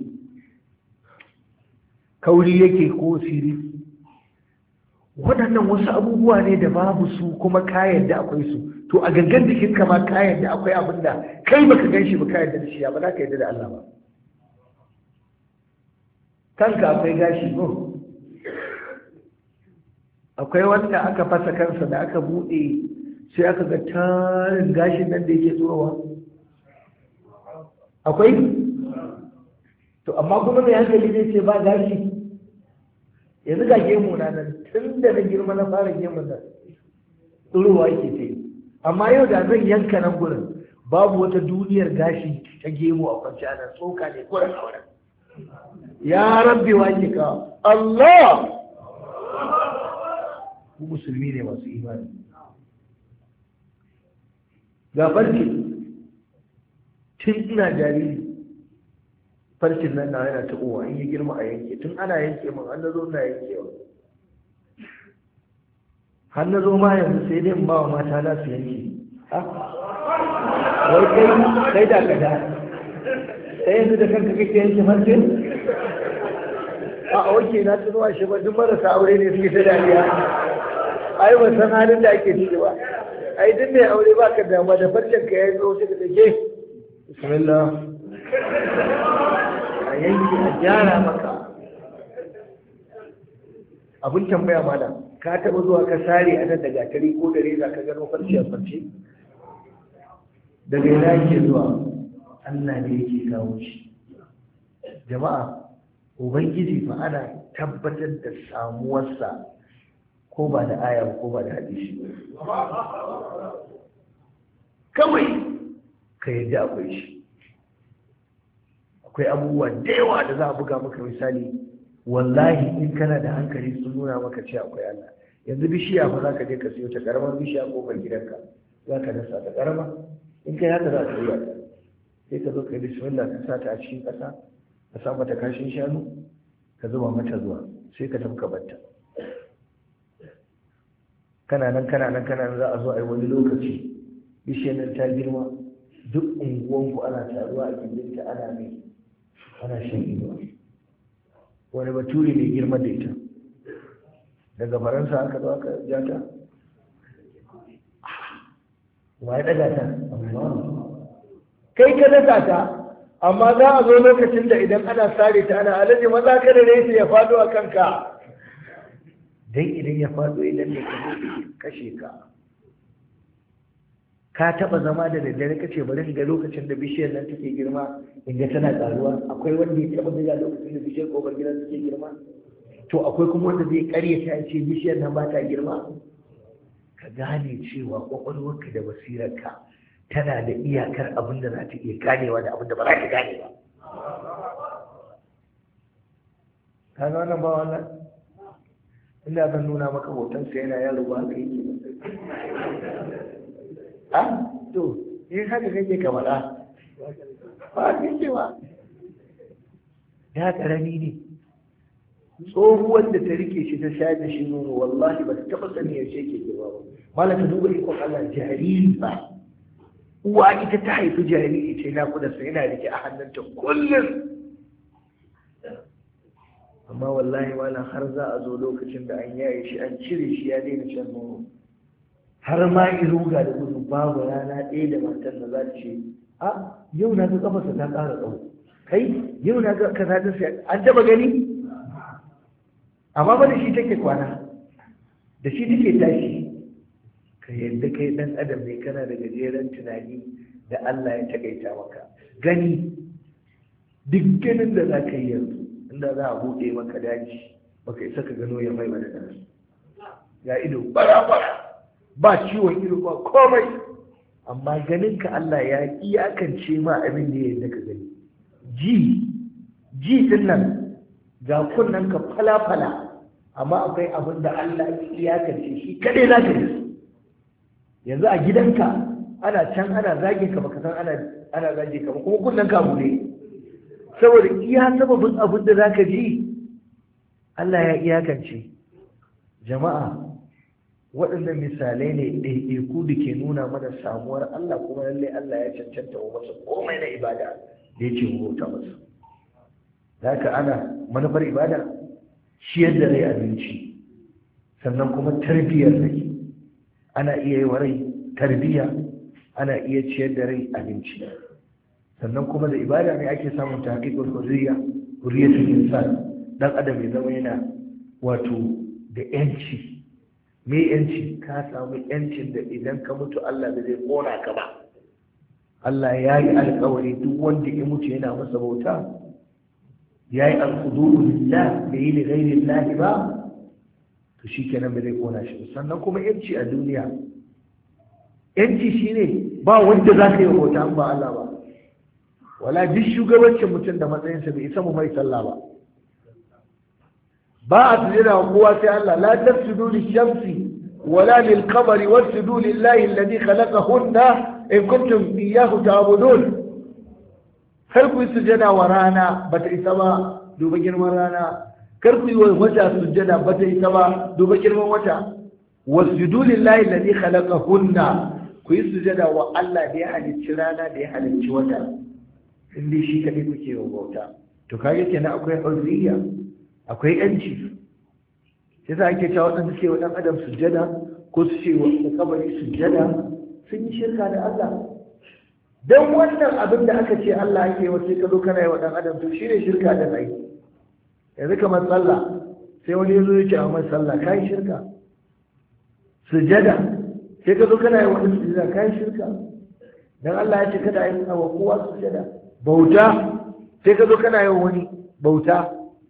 kauri yake ko siri waɗannan wasu abubuwa ne da babu su kuma ka yadda akwai su to a gangan jikin ka ma ka yadda akwai abin da kai baka gan shi ba ka yadda da shi ba za ka yadda da Allah ba kanka akwai gashi ko akwai wanda aka fasa kansa da aka buɗe sai aka ga tarin gashin nan da yake tsowa akwai to amma kuma mai hankali zai ce ba gashi yanzu ga gemu na nan tun da na girma na fara gemun nan tsurowa yake ce amma yau da zan yanka nan gurin babu wata duniyar gashi ta gemu a kwanci ana tsoka ne gurin a wurin. Ya rabbi wa ke ka Allah, ku musulmi ne masu imani. Ga farki tun ina jariri farkin nan na yana ta uwa in yi girma a yanke, tun ana yanke min an na zo na yankewa, har na zo ma yanzu sai dai in ba wa mata na su yanke. Wai kai kai da kada sai yanzu da kanka kake yanke farkin? A oke na tuno a shi ba duk marasa aure ne suke ta dariya. Ai ba san halin da ake ciki ba. Ai duk mai aure ba ka damuwa da farcen ka ya zo sai ka take bismillah a yanki a gyara maka. Abin tambaya malam, ka taɓa zuwa ka sare a nan da gatari ko da reza ka gano farce a farce? Daga ina yake zuwa? Allah ne yake kawo shi. Jama'a, Ubangiji fa ana tabbatar da samuwarsa ko ba da aya ko ba da hadisi. Kawai ka yadda akwai shi. Akwai abubuwa da yawa da za a buga maka misali, wallahi in kana da hankali sun nuna maka ce akwai Allah. Yanzu bishiya fa za ka je ka siyo ta karamar bishiya kofar gidanka, za ka dasa ta karama, in kai haka za ka yi ta sai ka zo ka yi bismillah ka sa ta a cikin ƙasa, ka sa mata kashin shanu, ka zuba mata zuwa, sai ka tafi ka batta. Kana nan kana nan kana nan za a zo a yi wani lokaci bishiyar nan ta girma, duk unguwanku ana taruwa a gindinta ana mai ana shan inuwa. Wani baturi mai girma da ita daga Faransa aka zo aka ja ta, wa ya daga ta? Kai ka daga ta, amma za a zo lokacin da idan ana sare ta ana alaji maza ka da rai ya faɗo a kanka, dan idan ya faɗo idan ne ka kashe ka. Ka taɓa zama da daddare kace bari ga lokacin da bishiyar nan take girma in ga tana ƙaruwa? Akwai wanda ya taɓa ga lokacin da bishiyar ƙofar gidan take girma? To akwai kuma wanda zai ƙarya ta ce bishiyar nan ba ta girma? Ka gane cewa ƙwaƙwalwarka da basirarka tana da iyakar abin da za ta iya ganewa da abin da ba za ta gane ba. Ka ga wannan ba wannan? Ina zan nuna maka hotonsa yana yaro ba haka yake ba. Ha? To, in haka kake ka faɗa ba kake ba. Ya ƙarami ne. Tsohuwar da ta rike shi ta shayar da shi nono wallahi ba ta taɓa sani yaushe ke girma ba. Malam ta duba ikon Allah, jariri ba. Uwa ita ta haifi jariri ce na kudansa yana rike a hannunta kullum. Amma wallahi malam har za a zo lokacin da an yaye shi an cire shi ya daina shan nono. Har ma iruga da gudu babu rana ɗaya da matar da za ta ce a yau na ga kafarsa ta ƙara tsawo, kai yau na ga kaza ta sai an taba gani. Amma ba da shi take kwana, da shi take tashi. Ka yadda kai ɗan adam ne, kana da gajeren tunani da Allah ya takaita maka. Gani duk ganin da za ka yi yanzu inda za a buɗe maka daji baka isa ka gano ya mai wani ɗansu. Ya ido bara-bara ba ciwon ido ba komai, amma ganin ka Allah ya iyakance ma abin da yadda ka gani. Ji ji din nan ga kunnan ka fala-fala, amma akwai abin da Allah ya iyakance shi kadai za ka yi. Yanzu a gidanka ana can ana zage ka baka san ana ana zage ka ba, kuma kunnan ka bude saboda iya sababin abin da za ka ji Allah ya iyakance. Jama'a, waɗannan misalai ne ɗaiɗaiku da ke nuna mana samuwar Allah, kuma lallai Allah ya cancanta wa masa komai na ibada da ya ce bauta masa. Da haka ana manufar ibada ciyar da rai abinci, sannan kuma tarbiyyar rai. Ana iya yi wa rai tarbiyya, ana iya ciyar da rai abinci. Sannan kuma da ibada ne ake samun tahqiqul hurriya, hurriyatul insan. Dan adam ya zama yana wato da yanci. Me yanci? Ka samu yancin da idan ka mutu Allah da zai kona ka ba. Allah ya yi alkawari duk wanda ya mutu yana masa bauta, ya yi alkudu lillah da yi da gairin lahi ba, to shi kenan ba zai kona shi. Sannan kuma yanci a duniya yanci shine ba wanda za ka yi bauta an ba Allah ba. Wala duk shugabancin mutum da matsayinsa bai isa mu mai sallah ba. ba a sujada wa kowa sai Allah. La tasjudu lishamsi wala lilqamari wasjudu lillahi alladhi khalaqahunna in kuntum iyyahu ta'budun. Kar ku yi sujada wa rana bata isa ba, duba girman rana. Kar ku yi wa wata sujada bata isa ba, duba girman wata. wasjudu lillahi alladhi khalaqahunna, ku yi sujada wa Allah da ya halicci rana da ya halicci wata. In dai shi kadai kuke wa bauta, to kage kenan akwai hurriya, akwai yanci. Sai za ake cewa waɗanda suke wa ɗan adam sujjada ko su ce wa kabari sujjada sun yi shirka da Allah. Don wannan abin da aka ce Allah ake wa sai ka zo kana yi wa ɗan adam to shi ne shirka da rai. Yanzu kamar sallah sai wani ya zo ya ce a mai sallah ka yi shirka. Sujjada sai ka zo kana yi wa ɗan sujjada ka yi shirka. Don Allah ya ce kada a yi wa kowa sujjada. Bauta sai ka zo kana yi wa wani bauta.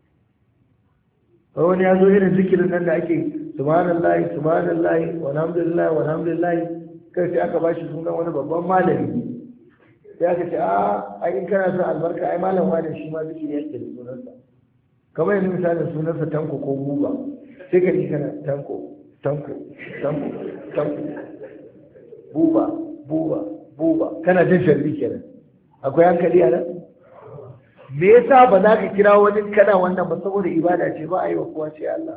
wani ya zo irin zikirin nan da ake subhanallahi subhanallahi walhamdulillah walhamdulillah, kai sai aka bashi sunan wani babban malami. Sai aka ce a ai in kana son albarka ai malam wani shi ma zikiri yake da sunansa. Kamar yanzu misalin sunansa Tanko ko Buba, sai ka ji kana Tanko Tanko Tanko Tanko Buba Buba Buba, kana jin sharri kenan. Akwai hankali a nan? Me yasa ba za ka kira wani kana wannan ba? Saboda ibada ce, ba a yi wa kowa ce Allah.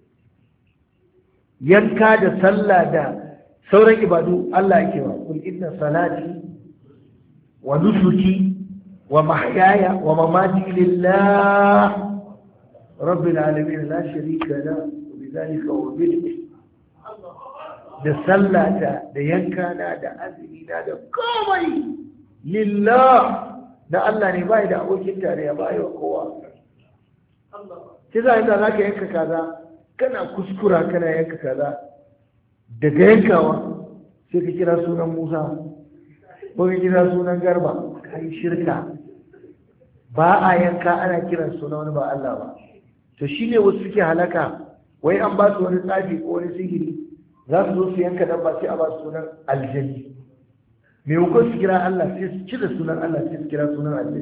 Yanka da sallah da sauran ibadu Allah yake wa. Kul inna salati wa nusuki wa mahyaya wa mamati lillah rabbil alamin la sharika la wa bidhalika umirtu. Da sallata da yankana da azumina da komai lillah da Allah ne bai da abokin tarayya, ba yi wa kowa. Ki za inda za ka yanka kaza kana kuskura kana yanka kaza, daga yankawa sai ka kira sunan Musa ko ka kira sunan Garba, ka yi shirka. Ba a yanka ana kiran sunan wani ba Allah ba. To shi ne wasu suke halaka, wai an ba su wani tsafi ko wani sihiri, za su zo su yanka dan ba sai a ba su sunan aljanni. Me hukun su kira Allah sai su cire sunan Allah sai su kira sunan Allah.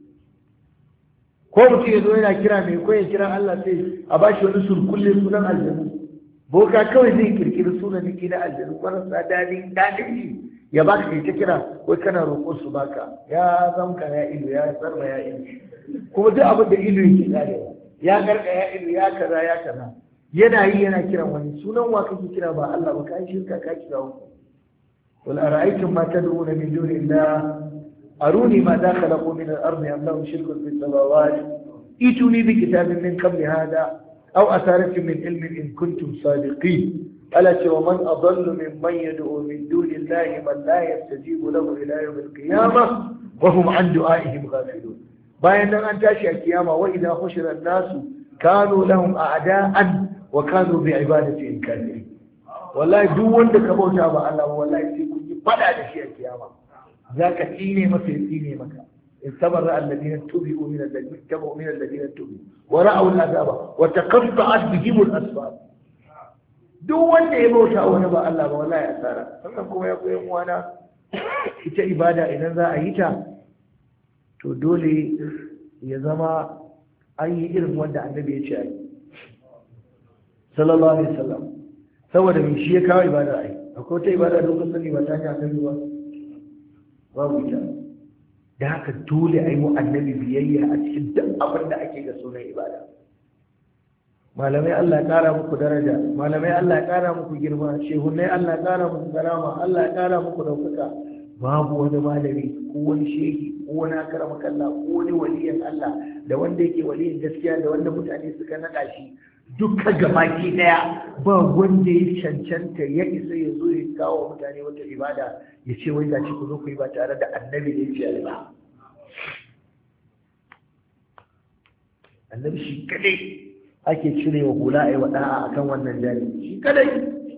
Ko mutum ya zo yana kira mai ko ya kira Allah sai a ba shi wani surkulle sunan aljanu. Boka kawai zai kirkiri sunan niki na aljanu marasa daɗin daɗin shi ya baka kai ta kira, wai kana roƙo su baka. Ya zamka ya ido ya tsarma ya ido. Kuma duk abin da ido yake karewa. Ya garka ya ido ya kaza ya kaza. Yana yi yana kiran wani sunan wa kake kira ba Allah ba, ka shirka ka kira wani. قل أرأيتم ما تدعون من دون الله أروني ماذا خلقوا من الأرض أم لهم شرك في السماوات ائتوني بكتاب من قبل هذا أو أثارة من علم إن كنتم صادقين ألا ومن أضل ممن يدعو من دون الله من لا يستجيب له إلى يوم القيامة وهم عن دعائهم غافلون. باين أن تاشي القيامة وإذا حشر الناس كانوا لهم أعداء وكانوا بعبادتهم كافرين. wallahi duk wanda ka bauta ba Allah wallahi sai kun yi fada da shi a kiyama. Zaka tsine masa ya tsine maka. istabarra alladhina tubi'u min alladhina tabu min alladhina tubi'u wa ra'aw al'azaba wa taqatta'at bihim al-asbab. Duk wanda ya bauta wani ba Allah ba wallahi asara. Sannan kuma ya koyi uwana ita ibada idan za a yi ta to dole ya zama an yi irin wanda annabi ya ce a yi sallallahu alaihi wasallam. Saboda mai shi ya kawo ibada ai, akwai wata ibada da kuka sani ba ta hanyar annabi ba, babu ita. Da haka dole a yi wa annabi biyayya a cikin duk abin da ake ga sunan ibada. Malamai Allah ya ƙara muku daraja, malamai Allah ya ƙara muku girma, shehunai Allah ya ƙara muku karama, Allah ya ƙara muku ɗaukaka. Babu wani malami ko wani shehi ko wani akarama kalla ko wani waliyan Allah da wanda yake waliyin gaskiya da wanda mutane suka naɗa shi. Duka gabaki daya ba wanda ya cancanta ya isa ya zo ya kawo mutane wata ibada ya ce wai gashi ku zo ku yi ba tare da annabi da ya ce ba. Annabi shi kadai ake cire wa hula a yi wa da'a akan wannan jari, shi kadai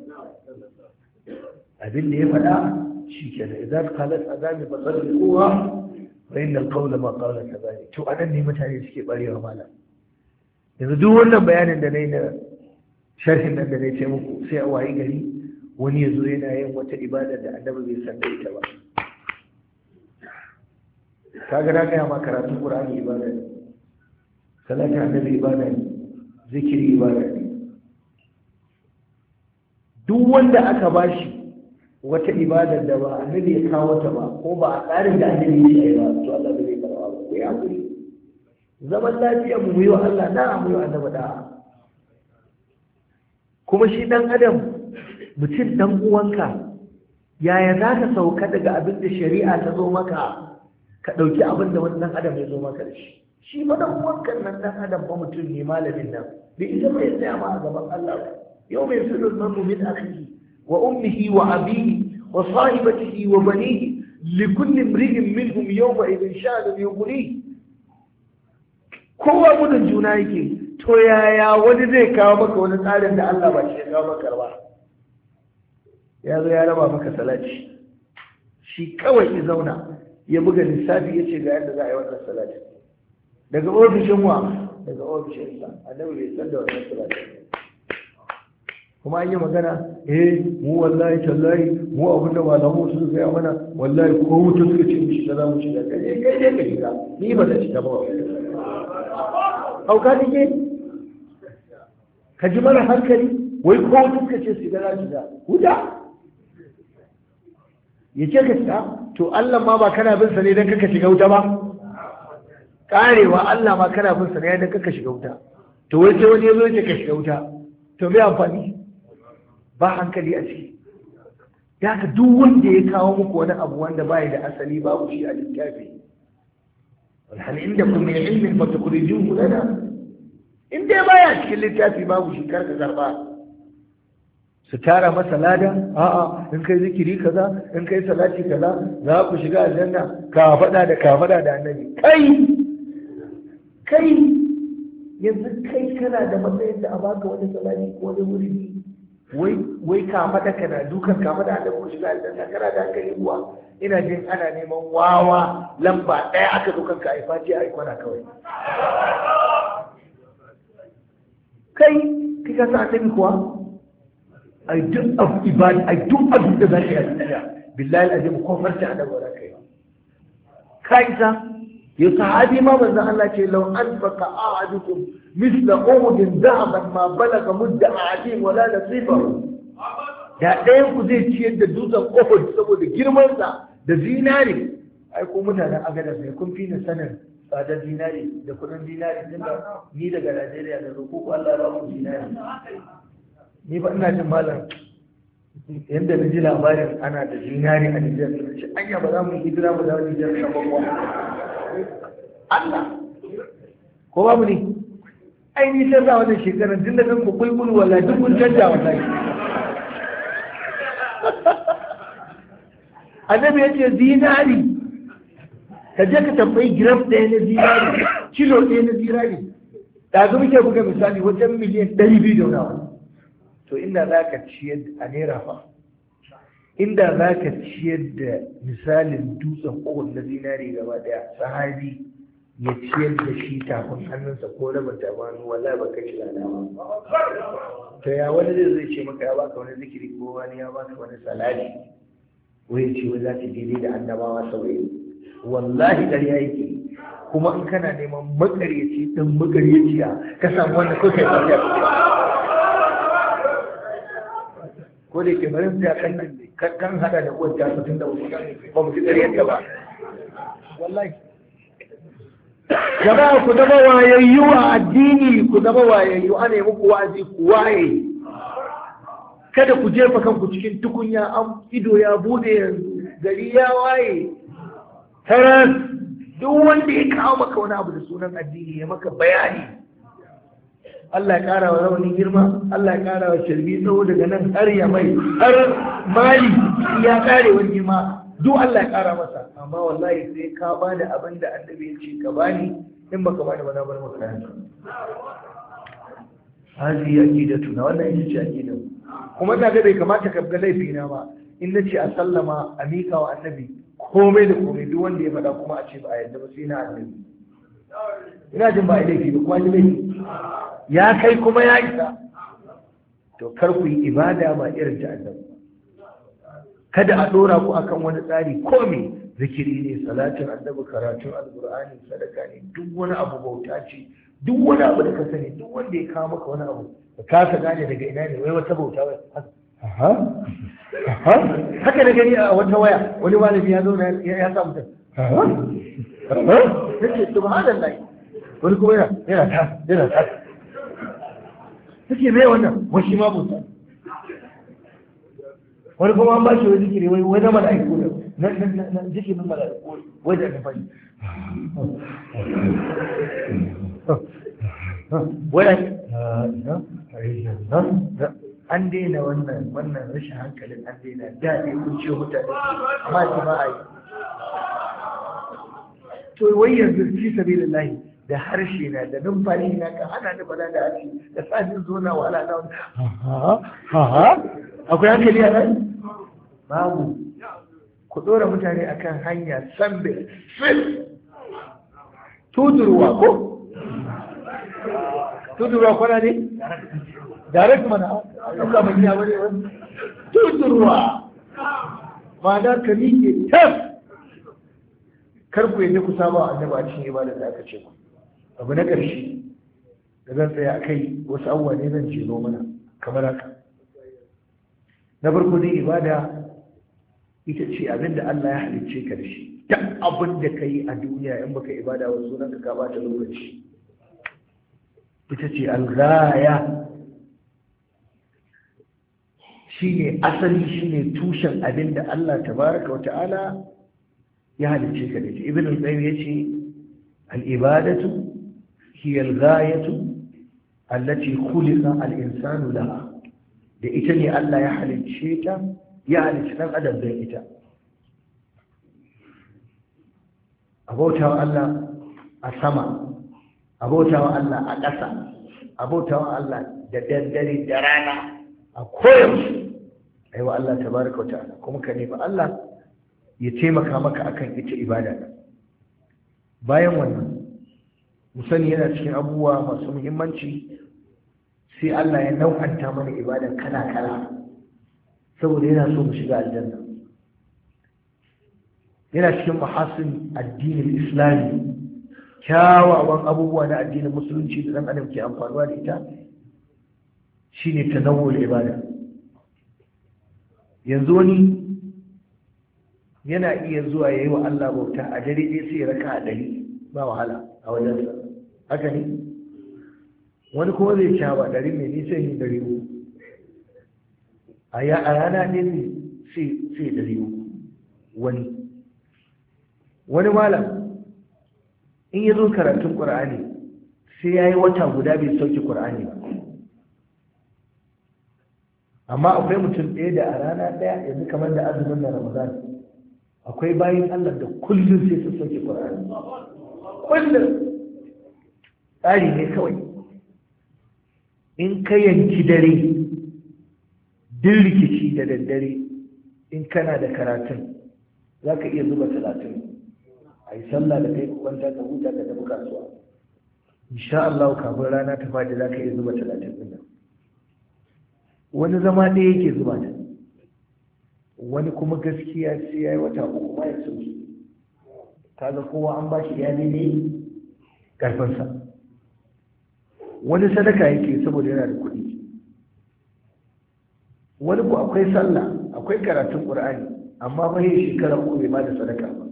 abin da ya faɗa shi kenan. Idan qalat azami fa saddiquha fa inna al-qawla ma qala kadhalik. To anan ne mutane suke barewa malam. Yanzu duk wannan bayanin da na yi na sharhin nan da na ce muku sai a wayi gari wani ya zo yana yin wata ibada da annabi bai san da ita ba. kaga na gaya ma karatun Qur'ani ibada ne, salatin annabi ibada ne, zikiri ibada ne. Duk wanda aka bashi wata ibada da ba annabi ya kawo ta ba ko ba a tsarin da annabi ya yi ba to Allah bai karɓa ba. Ko ya guri zaman lafiya mu yi wa Allah da mu yi wa annabi da. Kuma shi dan adam mutum dan uwanka, yaya za ka sauka daga abin da shari'a ta zo maka ka ɗauki abin da wani dan adam ya zo maka da shi? Shi ma dan uwanka nan dan adam ba mutum ne, malamin nan bai isa mai tsaya ma a gaban Allah ba. yau mai sirrin marmu min akhihi wa ummihi wa abihi wa sahibatihi wa banihi likulli imri'in minhum yawma idhin sha'anu yughni. Kowa gudun juna yake, to yaya wani zai kawo maka wani tsarin da Allah ba shi ya kawo maka ba? Ya zo ya raba maka salati, shi kawai ya zauna ya buga lissafi ya ce ga yadda za a yi wannan salati daga ofishin wa daga ofishin sa. Annabi bai san da wannan salati kuma an yi magana, eh mu wallahi tallahi mu abin da malamu su gaya mana wallahi ko wuta suka ce mu shiga za mu shiga. kai kai dai ka shiga, ni ba zan shiga ba. Auka take ka ji mara hankali, wai ko wuta suka ce shiga za shiga wuta ya ce ka shiga. To Allah ma ba kana bin sa ne don kaka shiga wuta ba? Karewa Allah ma kana bin sa ne don kaka shiga wuta. To wai sai wani ya zo ya ce ka shiga wuta, to me amfani? Ba hankali a ciki. Ya ka duk wanda ya kawo muku wani abu wanda ba da asali babu shi a littafi, hal inda kun min ilmin fa tukhrijuhu lana, in dai baya cikin littafi babu shi karka karba. Su tara masa lada, a'a in kai zikiri kaza, in kai salati kaza za ku shiga aljanna, ka faɗa da ka faɗa da annabi. Kai kai yanzu kai kana da matsayin da a baka wani salati ko wani wuri, wai wai ka faɗa kana dukan ka faɗa da ku shiga aljanna, kana da hankali kuwa? Ina jin ana neman wawa lamba ɗaya aka dukan ka a fati a kwana kawai. Kai kai ka sa annabi kuwa? ai duk abu ibada, ai duk abin da za ka yi a duniya billahi alazim ko farta da wala kai ka isa. ya sahabi ma manzon Allah ce law anfaqa ahadukum mithla uhudin dhahaban ma balaga mudda ahadin wala nasifahu. da ɗayan ku zai ciyar da dutsen Uhud saboda girman sa da zinari, ai ko mutanen agada sai kun fi ni sanin tsadar zinari da kudin zinari tunda ni daga Najeriya da ko Allah ya ba mu zinari. Ni ba ina jin malam yadda na ji labarin ana da zinari a Nijar, shi anya ba za mu yi hijira ba za mu Nijar kan bakwa Allah ko babu ne? Ai ni sai za wannan shekarar tun da kan ku kulkul wala duk mun canja wallahi. Annabi ya ce zinari ka je ka tambayi gram ɗaya na zinari, kilo ɗaya na zinari, da zo muke buga misali wajen miliyan ɗari biyu da wani. To inda za ka ciyar a naira fa, inda za ka ciyar da misalin dutsen ƙogon na zinari gaba daya, sahabi ya ciyar da shi tafin hannunsa ko raba tabanu, wallahi ba ka ci lada ba. To ya wani zai zai ce maka ya baka wani zikiri ko wani ya baka wani salati, wai ce wai za ta daidai da annabawa saurayi? Wallahi ƙarya yake. Kuma in kana neman makaryaci ɗan makaryaciya ka samu wanda kuka yi tafiya ko da ke bari ya kan kan hada da uwar jasu tun da ba mu ji ƙaryarta ba. Wallahi jama'a ku zama wayayyu a addini, ku zama wayayyu, ana yi muku wa'azi ku waye. Kada ku jefa kanku cikin tukunya, an ido ya bude yanzu, gari ya waye. Taras duk wanda ya kawo maka wani abu da sunan addini ya maka bayani. Allah ya kara wa rawanin girma, Allah ya kara wa shirbi tsawo daga nan har ya mai har mali ya kare wani girma, duk Allah ya kara masa. Amma wallahi sai ka bani abin da annabi ya ce ka bani, in baka bani ba na bar maka kayan. Hazi aqidatu na wannan ita ce aqida. Kuma ina ga bai kamata ka ga laifi na ba in nace a sallama a mika wa annabi komai da komai, duk wanda ya faɗa kuma a ce ba a yadda ba sai na annabi. Ina jin ba a laifi ba kuma ji laifi ya kai kuma ya isa. To kar ku yi ibada ba irin ta annabi. kada a dora ku akan wani tsari ko me zikiri ne, salatin annabi, karatun alqur'ani, sadaka ne, duk wani abu bauta ce, duk wani abu da ka sani, duk wanda ya kawo maka wani abu ka kasa gane daga ina ne, wai wata bauta wai aha aha haka da gani a wata waya wani malami ya zo ya sa mutum aha aha nake subhanallah, wani kuma yana yana ta yana ta nake me wannan wani ma bauta, wani kuma an ba shi wani zikiri wai wai na mala'iku ne na na na zikirin mala'iku wai da fadi wai an daina wannan wannan rashin hankalin, an daina daɗi kun ce mutane amma ki ba a yi. To wai yanzu fi sabilillahi da harshe na da numfashi na ka hana ni bala da harshe da tsanin zo na wala na wani ha ha akwai hankali a nan babu. Ku ɗora mutane akan hanya sambe fil tudurwa ko tudurwa kwana ne direct mana ɗauka mai ya wani wani tudurwa ma'ana ka miƙe tas. Kar ku yadda ku saba wa annaba a cikin ibadar da aka ce ku. Abu na ƙarshe da zan tsaya a kai wasu abubuwa ne zan ce mana kamar haka. Na farko dai ibada ita ce abin da Allah ya halicce ka da shi. Duk abin da ka yi a duniya in baka ibada wa sunan ka bata lokaci. Ita ce al-ghaya, shine asali, shine tushen abin da Allah tabaraka wa ta'ala ya halicce ka da shi. Ibn al-Qayyim yace al-ibadatu hiya al-ghayatu allati khuliqa al-insanu laha. Da ita ne Allah ya halicce ta, ya halicci dan adam don ita. Abautawa Allah a sama, abautawa Allah a ƙasa, abautawa Allah da daddare da rana, a koyaushe aiwa Allah tabaraka wa ta'ala, kuma ka nemi Allah ya taimaka maka akan ita ibada. Bayan wannan musani yana cikin abubuwa masu muhimmanci, sai Allah ya nau'anta mana ibadan kala-kala saboda yana so mu shiga aljanna. Yana cikin mahasin addinin islami, kyawawan abubuwa na addinin musulunci da ɗan adam ke amfanuwa da ita shine tanawwul ibada. Yanzu wani yana iya zuwa yayi wa Allah bauta a dare ɗaya sai ya raka a ɗari ba wahala a wajensa, haka ne? Wani kuma zai sha ba ɗari mai nisan yin ɗari uku a rana ne sai ɗari uku. Wani wani malam in ya zo karatun ƙur'ani sai ya yi wata guda bai sauke ƙur'ani ba, amma akwai mutum ɗaya da a rana ɗaya yanzu kamar da azumin na Ramadan akwai bayin Allah da kullum sai su sauke ƙur'ani, kullum. Tsari ne kawai. In ka yanki dare din rikici da daddare, in kana da karatun za ka iya zuba talatin a yi sallah da kai kwanta ka huta ka tafi kasuwa, insha Allah kafin rana ta faɗi za ka iya zuba talatin ɗin nan. Wani zama ɗaya yake zuba ta, wani kuma gaskiya sai ya yi wata uku ma ya sauki. Kaga kowa an ba shi ya ne karfinsa. Wani sadaka yake saboda yana da kuɗi, wani ko akwai sallah akwai karatun ƙur'ani amma ba yi shekara uku bai ba da sadaka ba,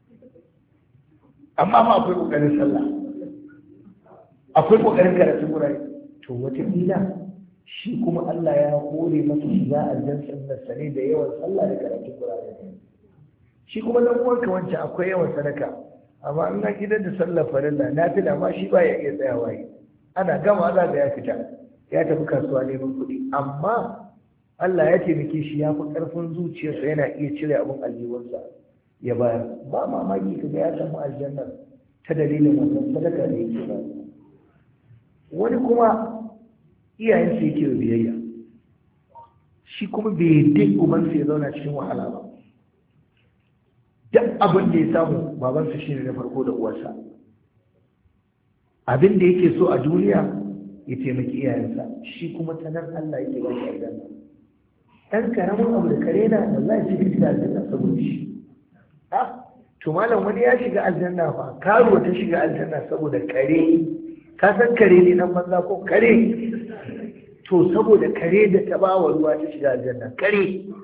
amma ma akwai ƙoƙarin sallah akwai ƙoƙarin karatun ƙur'ani. To wataƙila shi kuma Allah ya hore masa shiga aljanna sane da yawan sallah da karatun ƙur'ani. Shi kuma dan uwanka wancan akwai yawan sadaka amma an ga gidan da sallar farilla nafila ma shi ba ya iya tsayawa yi. Ana gama Allah da ya fita ya tafi kasuwa neman kuɗi, amma Allah ya taimake shi ya fi ƙarfin zuciyarsa yana iya cire abin aljihunsa ya bayar. Ba mamaki ka ga ya samu aljanna ta dalilin wannan sadaka da yake ba. Wani kuma iyayensa yake biyayya, shi kuma bai dai ubansa ya zauna cikin wahala ba. Duk abin da ya samu babansa shine na farko da uwarsa. Abin da yake so a duniya ya taimaki iyayensa, shi kuma ta nan Allah yake ba shi aljanna. ɗan karamin abu da kare na wallahi sai ka shiga aljanna saboda shi ah to malam wani ya shiga aljanna fa karuwa ta shiga aljanna saboda kare ka san kare ne nan banza ko kare to saboda kare da ta ba wa ruwa ta shiga aljanna kare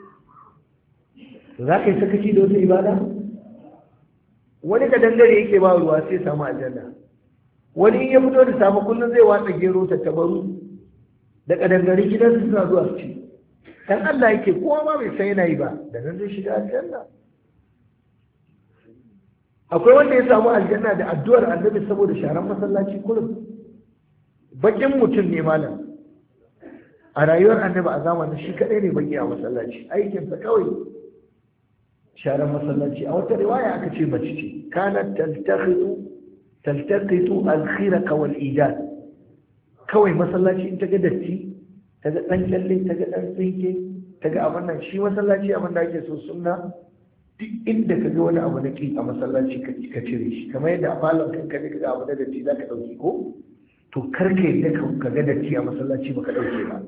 za ka yi sakaci da wata ibada wani ka dangare yake ba ruwa sai samu aljanna wani in ya fito da safe kullum zai watsa gero ta tabaru da kadangare gidansu suna zuwa su ci dan Allah yake kowa ma bai san yana yi ba da nan zai shiga aljanna akwai wanda ya samu aljanna da addu'ar annabi saboda sharan masallaci kullum bakin mutum ne malam a rayuwar annabi a zamanin shi kadai ne baki a masallaci aikinsa kawai sharan masallaci a wata riwaya aka ce mace ce kanat taltaqitu taltaqitu al-khiraqa wal ijad kawai masallaci in ta ga datti ta ga dan kyalle ta ga dan tsinke ta ga abin nan shi masallaci abin da ake so sunna duk inda ka ga wani abu na ki a masallaci ka cire shi kamar yadda a falon kan ka ga abu da datti zaka dauki ko to karka yadda ka ga datti a masallaci baka dauke ba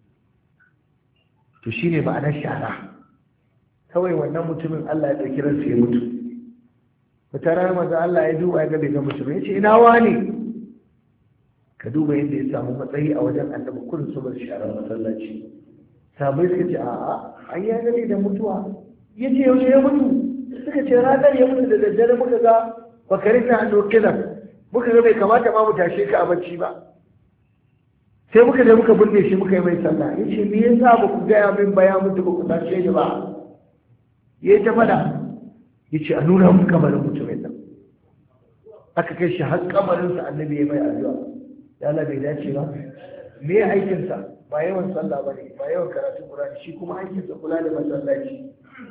to shine ma'anar shara kawai wannan mutumin Allah ya dauki ransa ya mutu wata rana manzo Allah ya duba ya ga bai ga mutum ya ce ina wani ka duba yadda ya samu matsayi a wajen annabi kullum saboda sharar masallaci sabai suka ce a'a an ya gani da mutuwa ya ce yaushe ya mutu suka ce ranar ya mutu da daddare muka ga bakarin na hannu kilan muka ga bai kamata ma mu tashe ka a bacci ba sai muka je muka binne shi muka yi mai sallah ya ce me yasa ba ku gaya min ba ya mutu ba ku tashe ni ba ya yi ta fada ya ce a nuna mun kamarin mutumin nan aka kai shi har kamarinsa annabi ya mai addu'a ya Allah bai dace ba me ya aikinsa ba yawan sallah ba ne ba yawan karatun Qur'ani shi kuma aikinsa kula da masallaci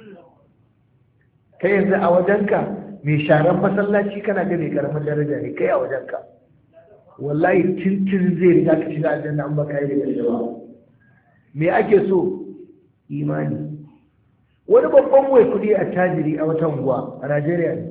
kai yanzu a wajenka mai sharan masallaci kana ga mai karamin daraja ne kai a wajenka wallahi tintin zai riga ka shiga aljanna an baka yi da gaskiya me ake so imani wani babban mai kudi a tajiri a wata unguwa a Najeriya ne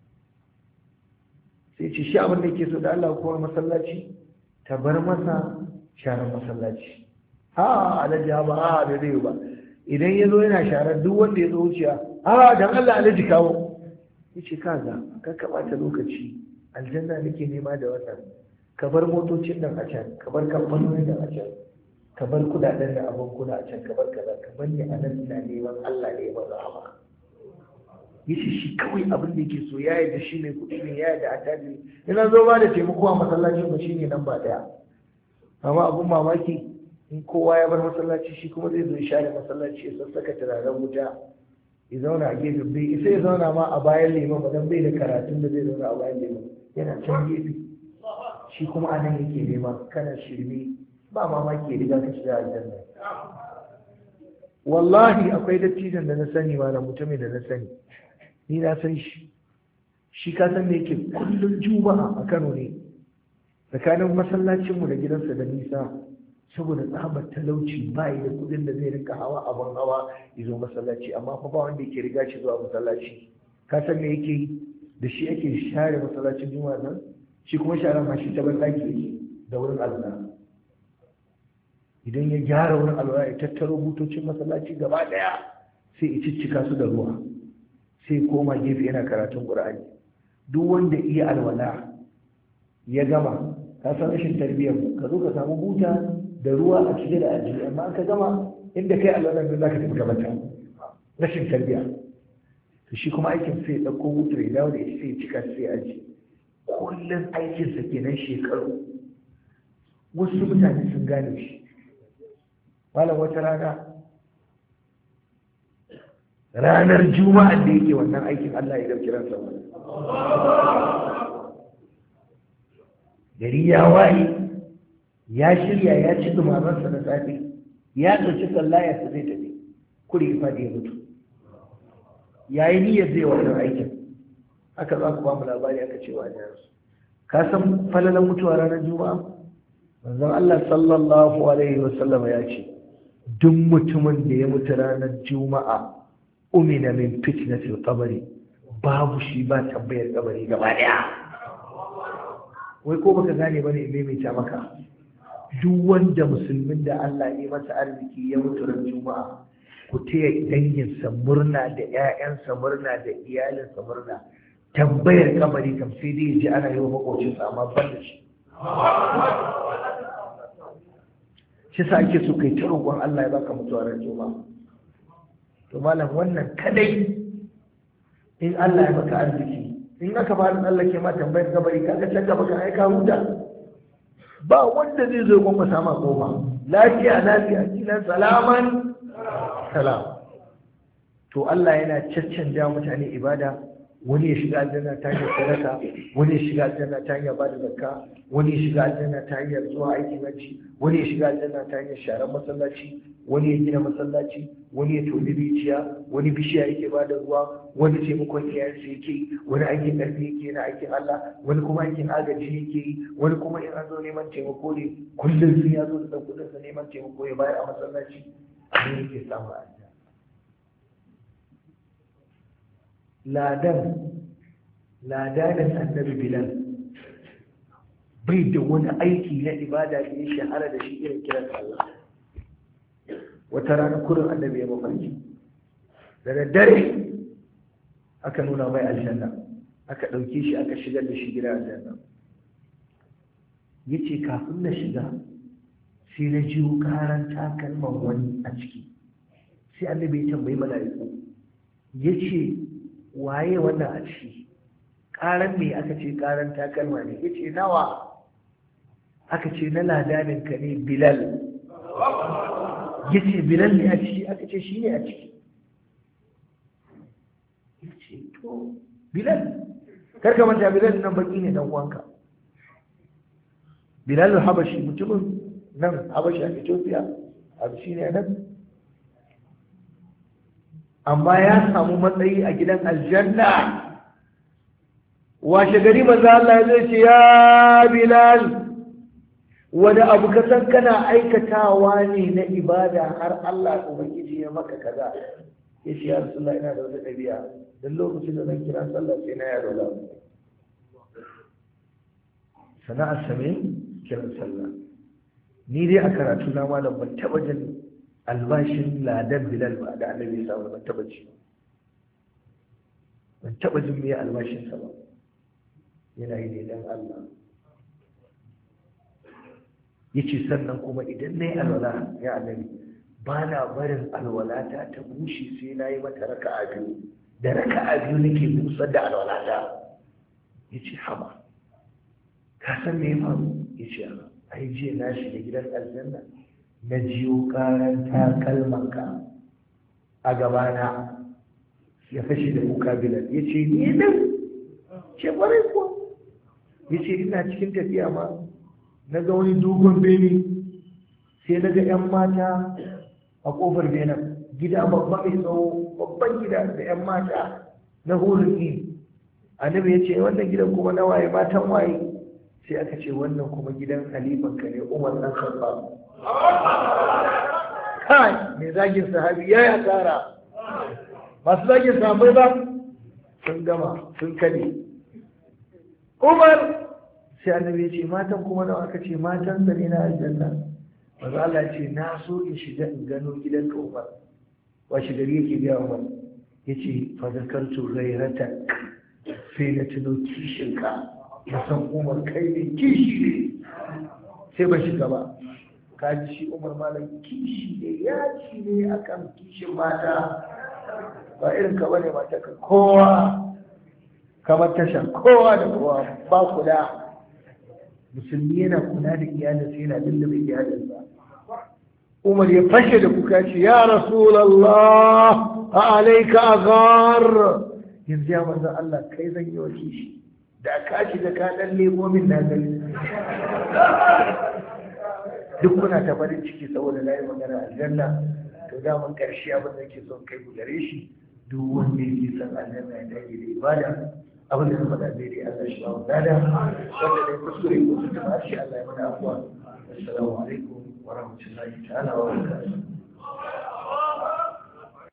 sai ce shi abin da yake so da Allah kuma masallaci ta bar masa sharan masallaci a alaji ba a da zai ba idan ya zo yana sharar duk wanda ya zo wuciya a dan Allah alaji kawo ya ce kaga ka kamata lokaci aljanna nake nema da wannan ka bar motocin nan a can ka bar kamfanonin nan a can ka bar kudaden da abin kuna a can ka bar kaza ka bar ni a nan ina neman Allah ne ba za ba yace shi kawai abin da yake so ya yarda shi mai kuɗi ne ya yarda attajiri ina zo ba da taimako a masallacin ba shine nan ba daya amma abun mamaki in kowa ya bar masallaci shi kuma zai zo ya share masallaci ya sassaka turaren wuta ya zauna a gefe bai sai ya zauna ma a bayan liman ba dan bai da karatun da zai zauna a bayan liman yana can gefe shi kuma a nan yake nema kana shirme ba mamaki ya riga ka shiga aljanna wallahi akwai dattijan da na sani ma na mutumin da na sani ni na san shi shi ka san me yake kullum juma'a a Kano ne tsakanin masallacinmu da gidansa da nisa saboda tsabar talauci ba yi da kudin da zai rinka hawa abin hawa ya zo masallaci amma fa ba wanda yake riga shi zuwa masallaci ka san me yake yi da shi ake share masallacin juma'a nan shi kuma sharan ma shi ta ban daki yake da wurin alwala idan ya gyara wurin alwala ya tattaro butocin masallaci gaba daya sai ya ciccika su da ruwa sai koma gefe yana karatun Qur'ani duk wanda iya alwala ya gama ka san rashin tarbiyyar ka zo ka samu buta da ruwa a cike da ajiye amma an ka gama inda kai alwala ne zaka tafi gabata rashin tarbiyya to shi kuma aikin sai ya dauko buta ya dawo da shi sai ya cika sai ya ajiye kullun aikin sa kenan shekaru wasu mutane sun gane shi malam wata rana ranar juma'a da yake wannan aikin Allah ya dauki ransa gari ya waye ya shirya ya ci dumamansa na safe ya ɗauki sallaya su zai tafi kuri ya faɗi ya mutu ya yi niyyar zai wannan aikin aka za ku ba mu labari aka ce wa su ka san falalan mutuwa ranar juma'a manzon Allah sallallahu alaihi wasallam ya ce duk mutumin da ya mutu ranar juma'a umina min fitnatil qabri babu shi ba tambayar kabari gaba daya wai ko baka gane bane me mai ta maka duk wanda musulmin da Allah ya masa arziki ya mutu ran juma'a ku taya danginsa murna da 'ya'yansa murna da iyalinsa murna. Tambayar kabari kam sai dai ji ana yi wa makocinsa amma ban da shi. Shi sa ake so kai ta roƙon Allah ya baka mutuwa ran juma'a. To malam wannan kadai in Allah ya maka arziki in aka fara tsallake ma tambayar kabari kaga can gaba kan aika huta. Ba wanda zai zo gwamma sama goma lafiya lafiya kilan salaman salam. To Allah yana caccanja mutane ibada, wani ya shiga aljanna ta hanyar sadaka, wani ya shiga aljanna ta hanyar bada zakka, wani ya shiga aljanna ta hanyar zuwa aikin hajji, wani ya shiga aljanna ta hanyar sharan masallaci, wani ya gina masallaci, wani ya toni rijiya, wani bishiya yake bada ruwa, wani taimakon iyayensa yake, wani aikin ƙarfi yake na aikin Allah, wani kuma aikin agaji yake yi, wani kuma in an zo neman taimako ne kullum sai ya zo da kuɗinsa neman taimako ya bayar a masallaci, ne yake samu aljanna. ladan ladanin annabi Bilal bai da wani aiki na ibada da ya shahara da shi irin kiran Allah. Wata rana kurin annabi ya mafarki da daddare aka nuna mai aljanna, aka ɗauke shi aka shigar da shi gida aljanna. Yace kafin na shiga sai na jiwo karan takalman wani a ciki, sai annabi ya tambayi mala'iku yace waye wannan a ciki? Karan me aka ce karan takalma ne? Yace nawa? Aka ce na ladanin ka ne Bilal. Yace Bilal ne a ciki? Aka ce shi ne a ciki. Yace to Bilal, karka manta Bilal nan baki ne dan uwanka. Bilal Habashi mutumin nan Habashi a Ethiopia, Habashi ne nan. Amma ya samu matsayi a gidan aljanna. Washe gari manzo Allah zai ce ya Bilal, wani abu ka san kana aikatawa ne na ibada har Allah ubangiji ya maka kaza? Ya ce ya Rasulullah, ina da wata ɗabi'a, dan lokacin da zan kira sallah sai na yaro la sana'ar same kiran sallah. Ni dai a karatu na malam ban taba jin albashin ladan Bilal ba da annabi ya samu, ban taba ji ban taba jin me albashin sa ba. Yana yi ne dan Allah. Yace sannan kuma idan nayi alwala ya annabi, ba na barin alwalata ta bushe sai nayi mata raka'a biyu, da raka'a biyu nake busar da alwalata. Yace haba, ka san me ya faru? Yace ai jiya na shiga gidan aljanna na jiyo karan takalmanka a gabana. Ya fashe da kuka Bilal. Ya ce ni nan ce kwarai kuwa. Ya ce ina cikin tafiya ma na ga wani dogon bene, sai na ga 'yan mata a kofar benin, gida babba mai tsawo, babban gida da 'yan mata na hulun. Annabi ya ce wannan gidan kuma na waye, matan waye? Sai aka ce wannan kuma gidan halifanka ne Umar dan Khattab. Kai mai zagin sahabi ya ya tsara, masu zagin sahabai ba sun gama sun kade. Umar, sai annabi ya ce matan kuma nawa? Aka ce matan sa ne na aljanna. Manzo Allah ce na so in shiga in gano gidan ka Umar. Washi gari yake biya Umar, yace fa zakartu ghayrata, sai na tuno kishin ka, na san Umar kai ne kishi ne, sai ba shiga ba. Kaji shi Umar malam kishi ne, ya ci ne akan kishin mata, ba irin ka bane mata ka kowa kamar tasha, kowa da kowa ba kula. Musulmi yana kula da iyalinsa, yana lullube iyalinsa. Umar ya fashe da kuka ce ya Rasulallah a alaika aghar, yanzu ya manzo Allah kai zan yi wa kishi, da ka shi da ka dan lemo min na gani. Duk kuna ta farin ciki saboda na yi magana aljanna. To daman karshe abin da ke son kai ku gare shi, duk wanda yake son aljanna ya dage da ibada. Abin da na faɗa daidai Allah shi ba mu dada, wanda dai kuskure ko su ta shi Allah ya mana afuwa. Assalamu alaikum wa rahmatullahi ta'ala wa barakatuh.